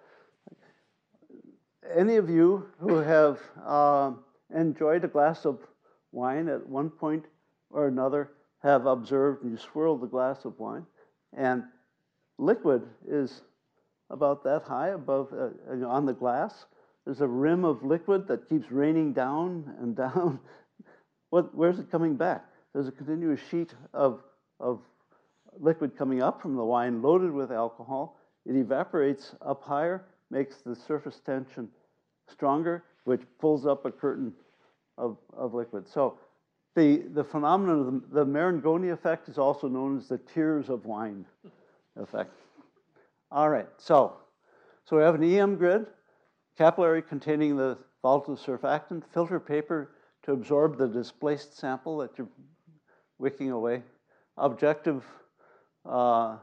Any of you who have uh, enjoyed a glass of wine at one point or another have observed, and you swirl the glass of wine, and liquid is about that high above uh, on the glass. There's a rim of liquid that keeps raining down and down. What, where's it coming back? There's a continuous sheet of, of liquid coming up from the wine loaded with alcohol. It evaporates up higher, makes the surface tension stronger, which pulls up a curtain of, of liquid. So the, the phenomenon of the, the Marangoni effect is also known as the tears of wine effect. All right, so, so we have an E M grid, capillary containing the volatile surfactant, filter paper to absorb the displaced sample that you're wicking away, objective uh,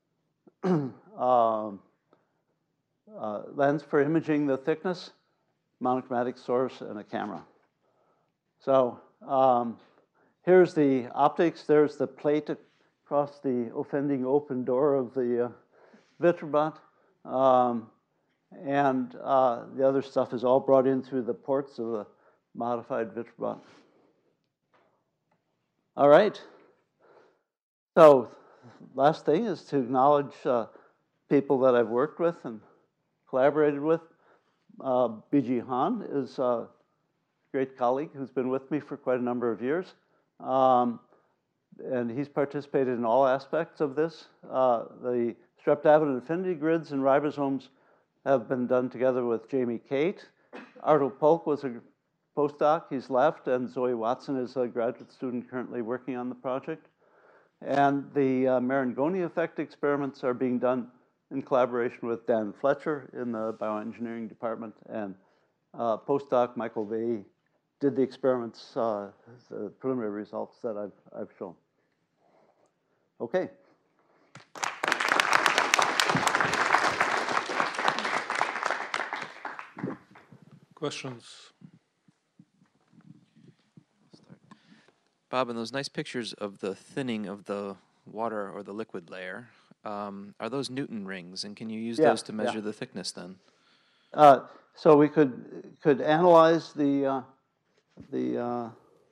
uh, uh, lens for imaging the thickness, monochromatic source, and a camera. So um, here's the optics. There's the plate across the offending open door of the uh, Vitrobot. Um, and uh, the other stuff is all brought in through the ports of the modified Vitrobot. All right. So last thing is to acknowledge uh, people that I've worked with and collaborated with. Uh, B G Han is a great colleague who's been with me for quite a number of years. Um, and he's participated in all aspects of this. Uh, the streptavidin affinity grids and ribosomes have been done together with Jamie Kate. Arto Polk was a postdoc, he's left, and Zoe Watson is a graduate student currently working on the project. And the uh, Marangoni effect experiments are being done in collaboration with Dan Fletcher in the bioengineering department, and uh, postdoc Michael Vey did the experiments, uh, the preliminary results that I've, I've shown. Okay. Questions? Bob, in those nice pictures of the thinning of the water or the liquid layer, um, are those Newton rings, and can you use yeah, those to measure yeah. the thickness then? Uh, so we could could analyze the uh, the, uh,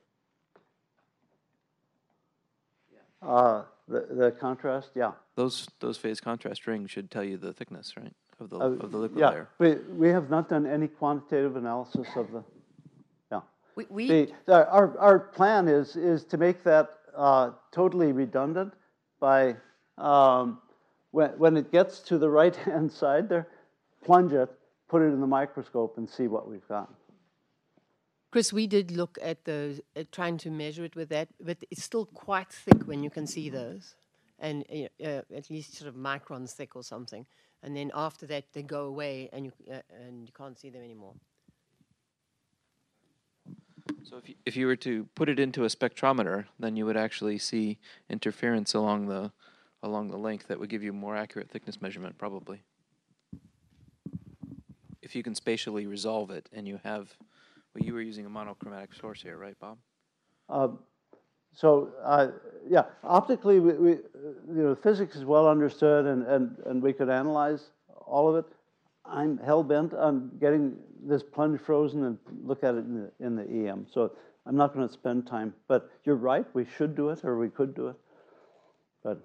uh, the the contrast. Yeah. Those those phase contrast rings should tell you the thickness, right, of the Uh, of the liquid yeah. layer. We we have not done any quantitative analysis of the. Yeah. We, we The, the, our our plan is is to make that uh, totally redundant by um, when when it gets to the right hand side there, plunge it, put it in the microscope, and see what we've got. Chris, we did look at those, at trying to measure it with that, but it's still quite thick when you can see those, and uh, at least sort of microns thick or something. And then after that, they go away, and you uh, and you can't see them anymore. So if you, if you were to put it into a spectrometer, then you would actually see interference along the along the length that would give you more accurate thickness measurement, probably. If you can spatially resolve it, and you have, well, you were using a monochromatic source here, right, Bob? Um, so uh, yeah, optically, we, we, you know, physics is well understood, and, and, and we could analyze all of it. I'm hell bent on getting this plunge frozen and look at it in the, in the E M. So I'm not going to spend time. But you're right, we should do it, or we could do it. But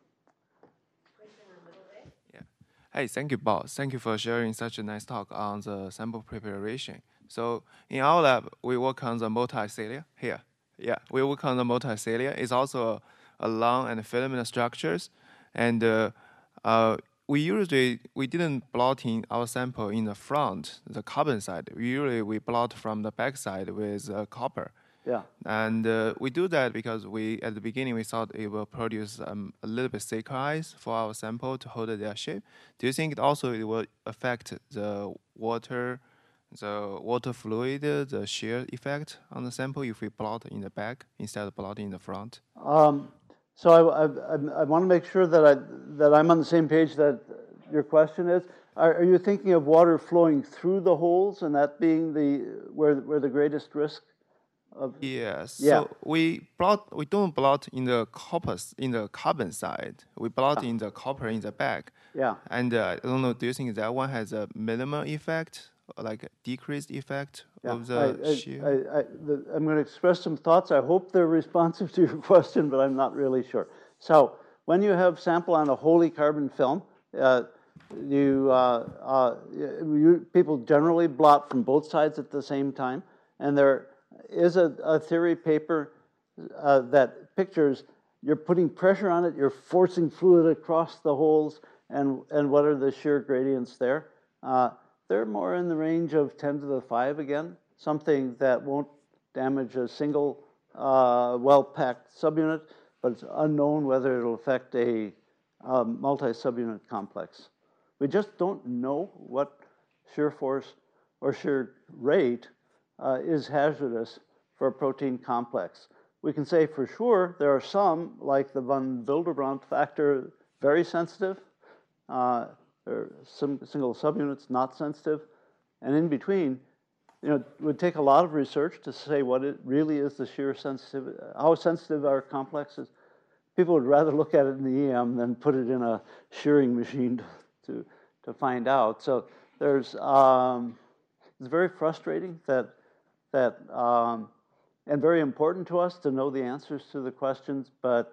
yeah. Hey, thank you, Bob. Thank you for sharing such a nice talk on the sample preparation. So in our lab, we work on the multicellular here. Yeah, we work on the multicellular. It's also a, a long and filament structures, and uh, uh, we usually we didn't blot in our sample in the front, the carbon side. We usually we blot from the back side with uh, copper. Yeah. And uh, we do that because we at the beginning we thought it will produce um, a little bit thicker ice for our sample to hold their shape. Do you think it also it will affect the water, the water fluid, the shear effect on the sample if we blot in the back instead of blotting in the front? Um, So I, I, I want to make sure that, I, that I'm on the same page that your question is. Are, are you thinking of water flowing through the holes and that being the where, where the greatest risk of? Yes. Yeah. So we blot, we don't blot in the copper, in the carbon side. We blot Ah. in the copper in the back. Yeah. And uh, I don't know, do you think that one has a minimal effect, or like a decreased effect Yeah, of the I, I, shear? I, I, the, I'm going to express some thoughts. I hope they're responsive to your question, but I'm not really sure. So when you have sample on a wholly carbon film, uh, you, uh, uh, you people generally blot from both sides at the same time, and there is a, a theory paper uh, that pictures you're putting pressure on it, you're forcing fluid across the holes, and and what are the shear gradients there? Uh, They're more in the range of ten to the five again, something that won't damage a single uh, well-packed subunit, but it's unknown whether it'll affect a um, multi-subunit complex. We just don't know what shear force or shear rate uh, is hazardous for a protein complex. We can say for sure there are some, like the von Willebrand factor, very sensitive. Uh, There are some single subunits not sensitive. And in between, you know, it would take a lot of research to say what it really is the shear sensitivity, how sensitive our complex is. People would rather look at it in the E M than put it in a shearing machine to, to find out. So there's, um, it's very frustrating that, that um, and very important to us to know the answers to the questions, but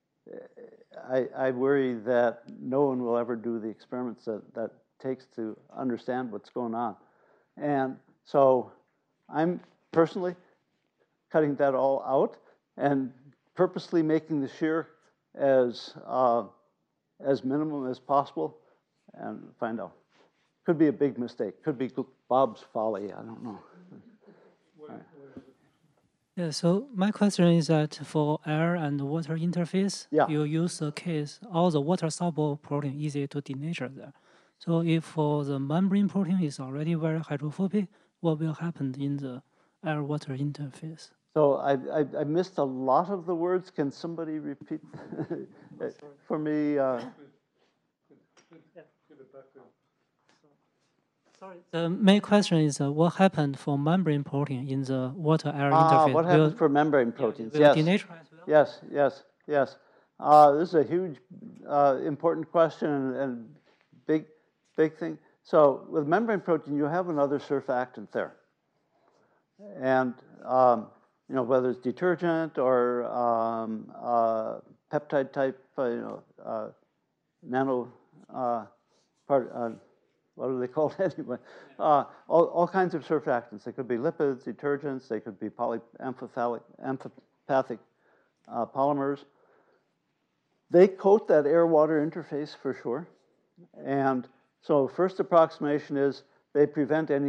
I, I worry that no one will ever do the experiments that that takes to understand what's going on. And so I'm personally cutting that all out and purposely making the shear as, uh, as minimum as possible and find out. Could be a big mistake. Could be Bob's folly. I don't know. Right. Yeah, so my question is that for air and water interface, yeah. you use the case, all the water-soluble protein easy to denature there. So if for the membrane protein is already very hydrophobic, what will happen in the air-water interface? So I, I, I missed a lot of the words. Can somebody repeat for me? Uh, Sorry. The main question is uh, what happened for membrane protein in the water-air ah, interface? what happens for membrane proteins? Will Yes. denature as well? Yes, yes, yes. Uh, this is a huge, uh, important question and, and big, big thing. So with membrane protein, you have another surfactant there, and um, you know whether it's detergent or um, uh, peptide type, uh, you know, uh, nano uh, part. Uh, What are they called anyway? Uh, all, all kinds of surfactants. They could be lipids, detergents. They could be polyamphiphalic, amphipathic uh, polymers. They coat that air-water interface for sure. And so first approximation is they prevent any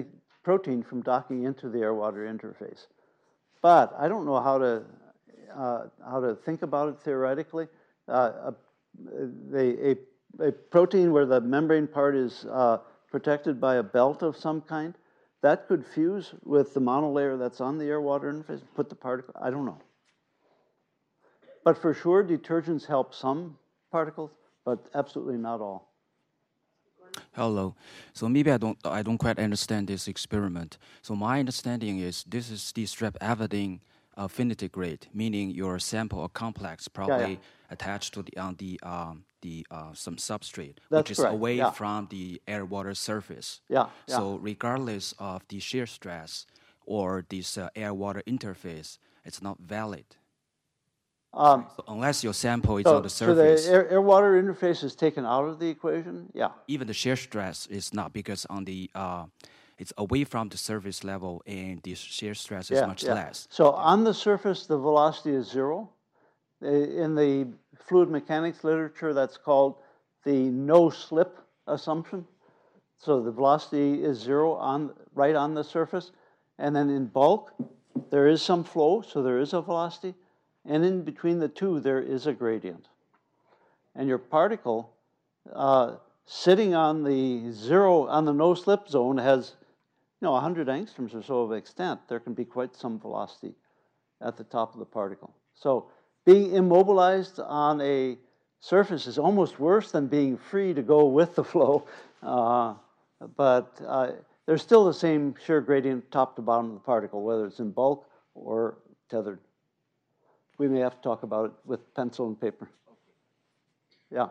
protein from docking into the air-water interface. But I don't know how to uh, how to think about it theoretically. Uh, a, a, a protein where the membrane part is uh, protected by a belt of some kind, that could fuse with the monolayer that's on the air-water interface, put the particle, I don't know. But for sure, detergents help some particles, but absolutely not all. Hello. So maybe I don't I don't quite understand this experiment. So my understanding is this is the strep avidin affinity grid, meaning your sample or complex probably yeah, yeah. attached to the on the um, the uh, some substrate, That's which is correct, away yeah. from the air water surface. Yeah, yeah. So regardless of the shear stress or this uh, air water interface, it's not valid. Um, so unless your sample is so, on the surface. So the air, air-water interface is taken out of the equation? Yeah. Even the shear stress is not, because on the uh, it's away from the surface level and the shear stress is yeah, much yeah. less. So on the surface, the velocity is zero. In the fluid mechanics literature, that's called the no-slip assumption. So the velocity is zero on right on the surface. And then in bulk, there is some flow, so there is a velocity. And in between the two, there is a gradient. And your particle uh, sitting on the zero, on the no-slip zone has, you know, one hundred angstroms or so of extent. There can be quite some velocity at the top of the particle. So being immobilized on a surface is almost worse than being free to go with the flow. Uh, but uh, there's still the same shear gradient top to bottom of the particle, whether it's in bulk or tethered. We may have to talk about it with pencil and paper. Yeah.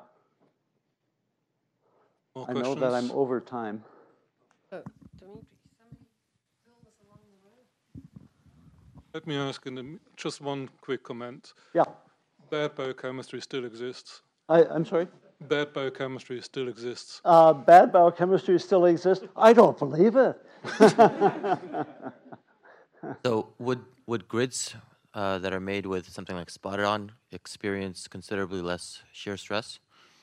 More I know questions? that I'm over time. Oh, Dimitri, somebody build us along the road. Let me ask in the, just one quick comment. Yeah. Bad biochemistry still exists. I, I'm sorry? Bad biochemistry still exists. Uh, bad biochemistry still exists? I don't believe it. So would, would grids uh, that are made with something like spotted-on experience considerably less shear stress?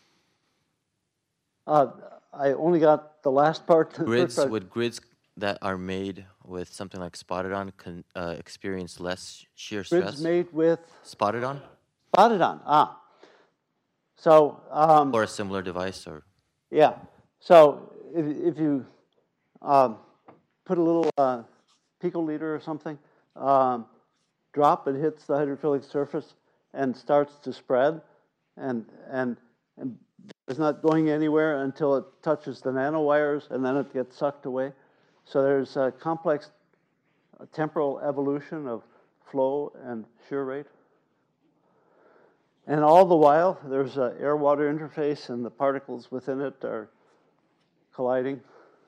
Uh, I only got the last part. Grids, would grids that are made with something like spotted-on can uh, experience less shear stress? Grids made with? Spotted-on? Spotted-on, ah. So. Um, or a similar device, or? Yeah. So if, if you um, put a little uh, picoliter or something, um, drop, it hits the hydrophilic surface and starts to spread, and and and it's not going anywhere until it touches the nanowires, and then it gets sucked away. So there's a complex temporal evolution of flow and shear rate. And all the while, there's an air-water interface, and the particles within it are colliding.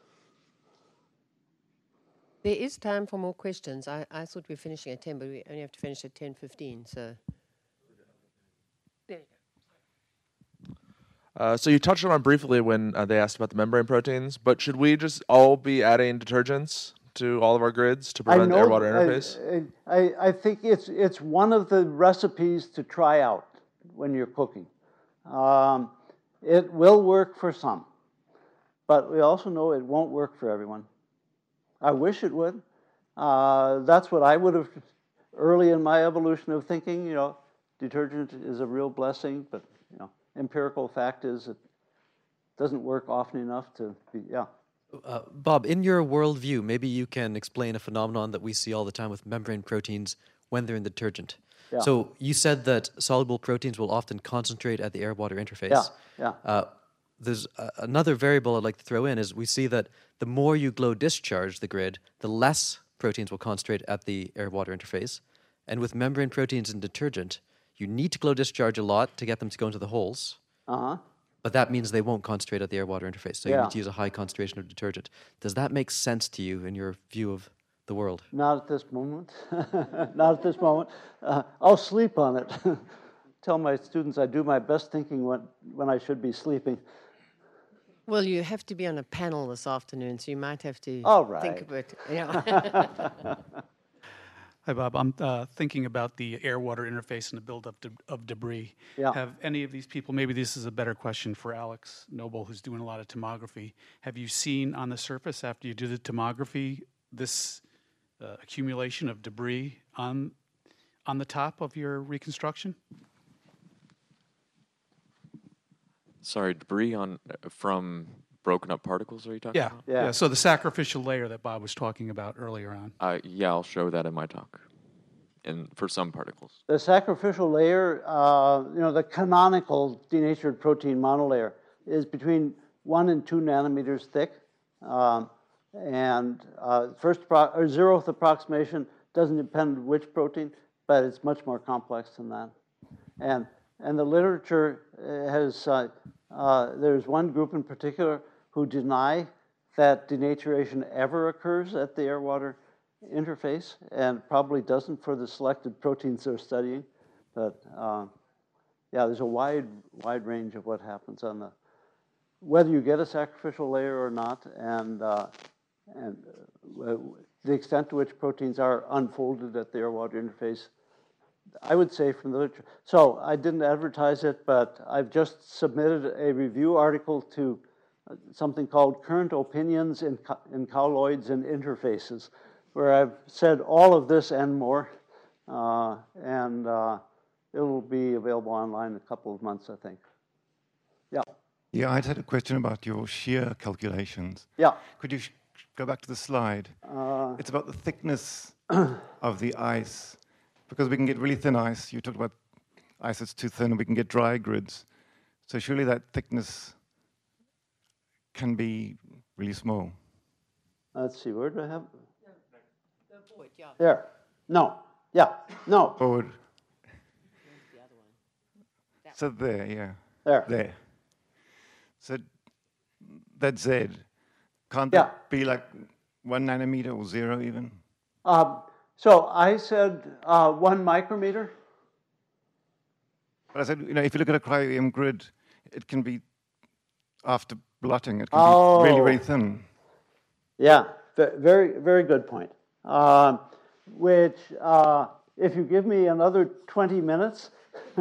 There is time for more questions. I, I thought we were finishing at ten, but we only have to finish at ten fifteen, so. There you go. Uh, so you touched on it briefly when uh, they asked about the membrane proteins, but should we just all be adding detergents to all of our grids to prevent the air-water interface? I, I, I think it's, it's one of the recipes to try out when you're cooking. Um, it will work for some, but we also know it won't work for everyone. I wish it would. Uh, that's what I would have, early in my evolution of thinking, you know, detergent is a real blessing, but, you know, empirical fact is it doesn't work often enough to be, yeah. Uh, Bob, in your worldview, maybe you can explain a phenomenon that we see all the time with membrane proteins when they're in the detergent. Yeah. So you said that soluble proteins will often concentrate at the air-water interface. Yeah, yeah. Uh, there's uh, another variable I'd like to throw in is we see that the more you glow discharge the grid, the less proteins will concentrate at the air-water interface. And with membrane proteins in detergent, you need to glow discharge a lot to get them to go into the holes. Uh-huh. But that means they won't concentrate at the air-water interface. So Yeah. you need to use a high concentration of detergent. Does that make sense to you in your view of the world? Not at this moment. Not at this moment. Uh, I'll sleep on it. Tell my students I do my best thinking when, when I should be sleeping. Well, you have to be on a panel this afternoon, so you might have to All right. think about it. Yeah. Hi, Bob. I'm uh, thinking about the air-water interface and the buildup de- of debris. Yeah. Have any of these people, maybe this is a better question for Alex Noble, who's doing a lot of tomography. Have you seen on the surface, after you do the tomography, this uh, accumulation of debris on on the top of your reconstruction? Sorry, debris on from broken up particles, are you talking Yeah, about? yeah. Yeah. So the sacrificial layer that Bob was talking about earlier on. Uh, yeah, I'll show that in my talk. And for some particles. The sacrificial layer, uh, you know, the canonical denatured protein monolayer is between one and two nanometers thick. Um, and uh, first pro- or zeroth approximation doesn't depend which protein, but it's much more complex than that. And and the literature has uh, uh, there's one group in particular who deny that denaturation ever occurs at the air-water interface, and probably doesn't for the selected proteins they're studying. But uh, yeah, there's a wide wide range of what happens on the whether you get a sacrificial layer or not, and uh, and uh, the extent to which proteins are unfolded at the air-water interface. I would say from the literature. So I didn't advertise it, but I've just submitted a review article to something called Current Opinions in, in Colloids and Interfaces, where I've said all of this and more, uh, and uh, it will be available online in a couple of months, I think. Yeah. Yeah, I had a question about your shear calculations. Yeah. Could you sh- go back to the slide? Uh, it's about the thickness of the ice, because we can get really thin ice. You talked about ice that's too thin, and we can get dry grids. So surely that thickness can be really small. Let's see, where do I have? There. No. Yeah. No. Forward. So there, yeah. There. There. So that Z, can't Yeah. that be like one nanometer or zero even? Um, so I said uh, one micrometer. But I said, you know, if you look at a cryo-E M grid, it can be, after blotting, it can Oh. be really, really thin. Yeah, ve- very, very good point. Um, which, uh, if you give me another twenty minutes,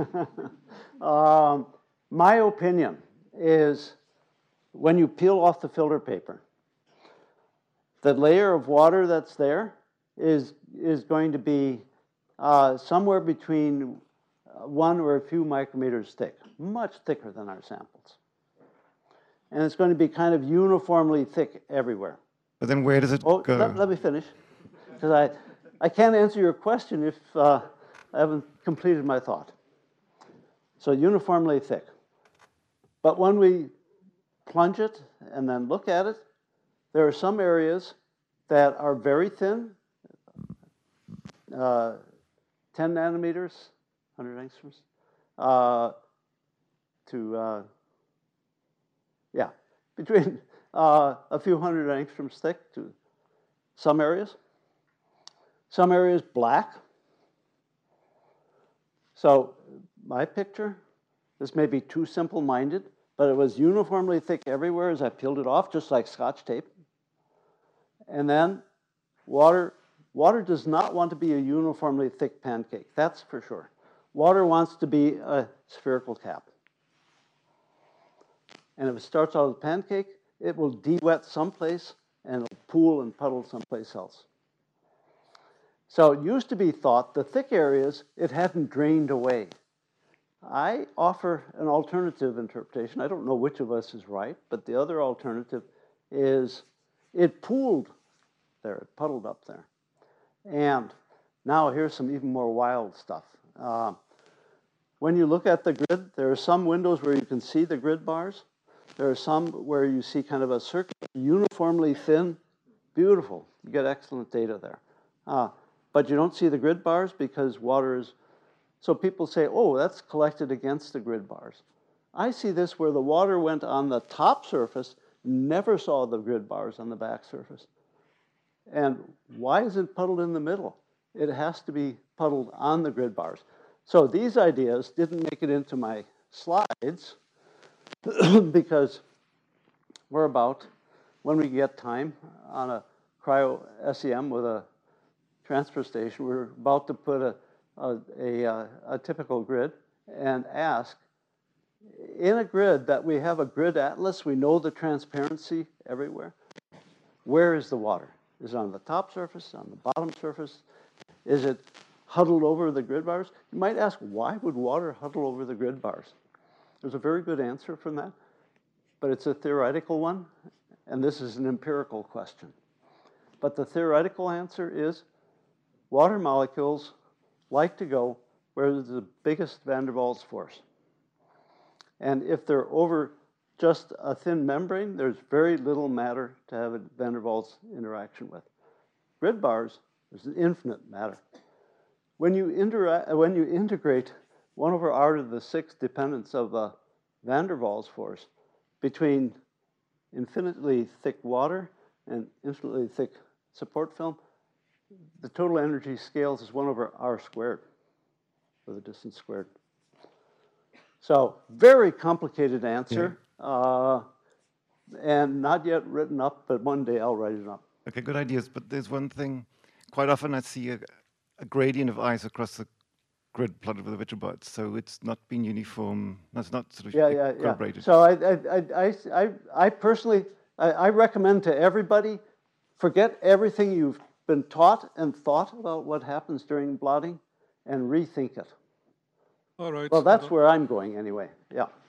um, my opinion is when you peel off the filter paper, the layer of water that's there is, is going to be uh, somewhere between one or a few micrometers thick, much thicker than our samples. And it's going to be kind of uniformly thick everywhere. But then where does it oh, go? Let, let me finish, because I, I can't answer your question if uh, I haven't completed my thought. So uniformly thick. But when we plunge it and then look at it, there are some areas that are very thin, uh, ten nanometers, one hundred angstroms, uh, to, uh, yeah, between uh, a few hundred angstroms thick to some areas. Some areas black. So my picture, this may be too simple-minded, but it was uniformly thick everywhere as I peeled it off, just like Scotch tape. And then water, water does not want to be a uniformly thick pancake, that's for sure. Water wants to be a spherical cap. And if it starts out as a pancake, it will de-wet someplace and it'll pool and puddle someplace else. So it used to be thought the thick areas, it hadn't drained away. I offer an alternative interpretation. I don't know which of us is right, but the other alternative is it pooled there, it puddled up there. And now here's some even more wild stuff. Uh, when you look at the grid, there are some windows where you can see the grid bars. There are some where you see kind of a circular, uniformly thin, beautiful. You get excellent data there. Uh, but you don't see the grid bars because water is, so people say, oh, that's collected against the grid bars. I see this where the water went on the top surface, never saw the grid bars on the back surface. And why is it puddled in the middle? It has to be puddled on the grid bars. So these ideas didn't make it into my slides because we're about, when we get time on a cryo S E M with a transfer station, we're about to put a, a, a, a typical grid and ask, in a grid that we have a grid atlas, we know the transparency everywhere, where is the water? Is it on the top surface, on the bottom surface? Is it huddled over the grid bars? You might ask, why would water huddle over the grid bars? There's a very good answer from that, but it's a theoretical one, and this is an empirical question. But the theoretical answer is water molecules like to go where there's the biggest van der Waals force. And if they're over just a thin membrane, there's very little matter to have a van der Waals interaction with. Grid bars, there's an infinite matter. When you, intera- when you integrate one over r to the sixth dependence of a van der Waals force between infinitely thick water and infinitely thick support film, the total energy scales as one over r squared, or the distance squared. So, very complicated answer, yeah. uh, and not yet written up, but one day I'll write it up. Okay, good ideas, but there's one thing. Quite often I see a, a gradient of ice across the grid plotted with the Vitrobot, so it's not been uniform, it's not sort of yeah, yeah, equilibrated. Yeah. So I, I, I, I, I personally, I, I recommend to everybody, forget everything you've been taught and thought about what happens during blotting and rethink it. All right. Well, that's where I'm going anyway, yeah.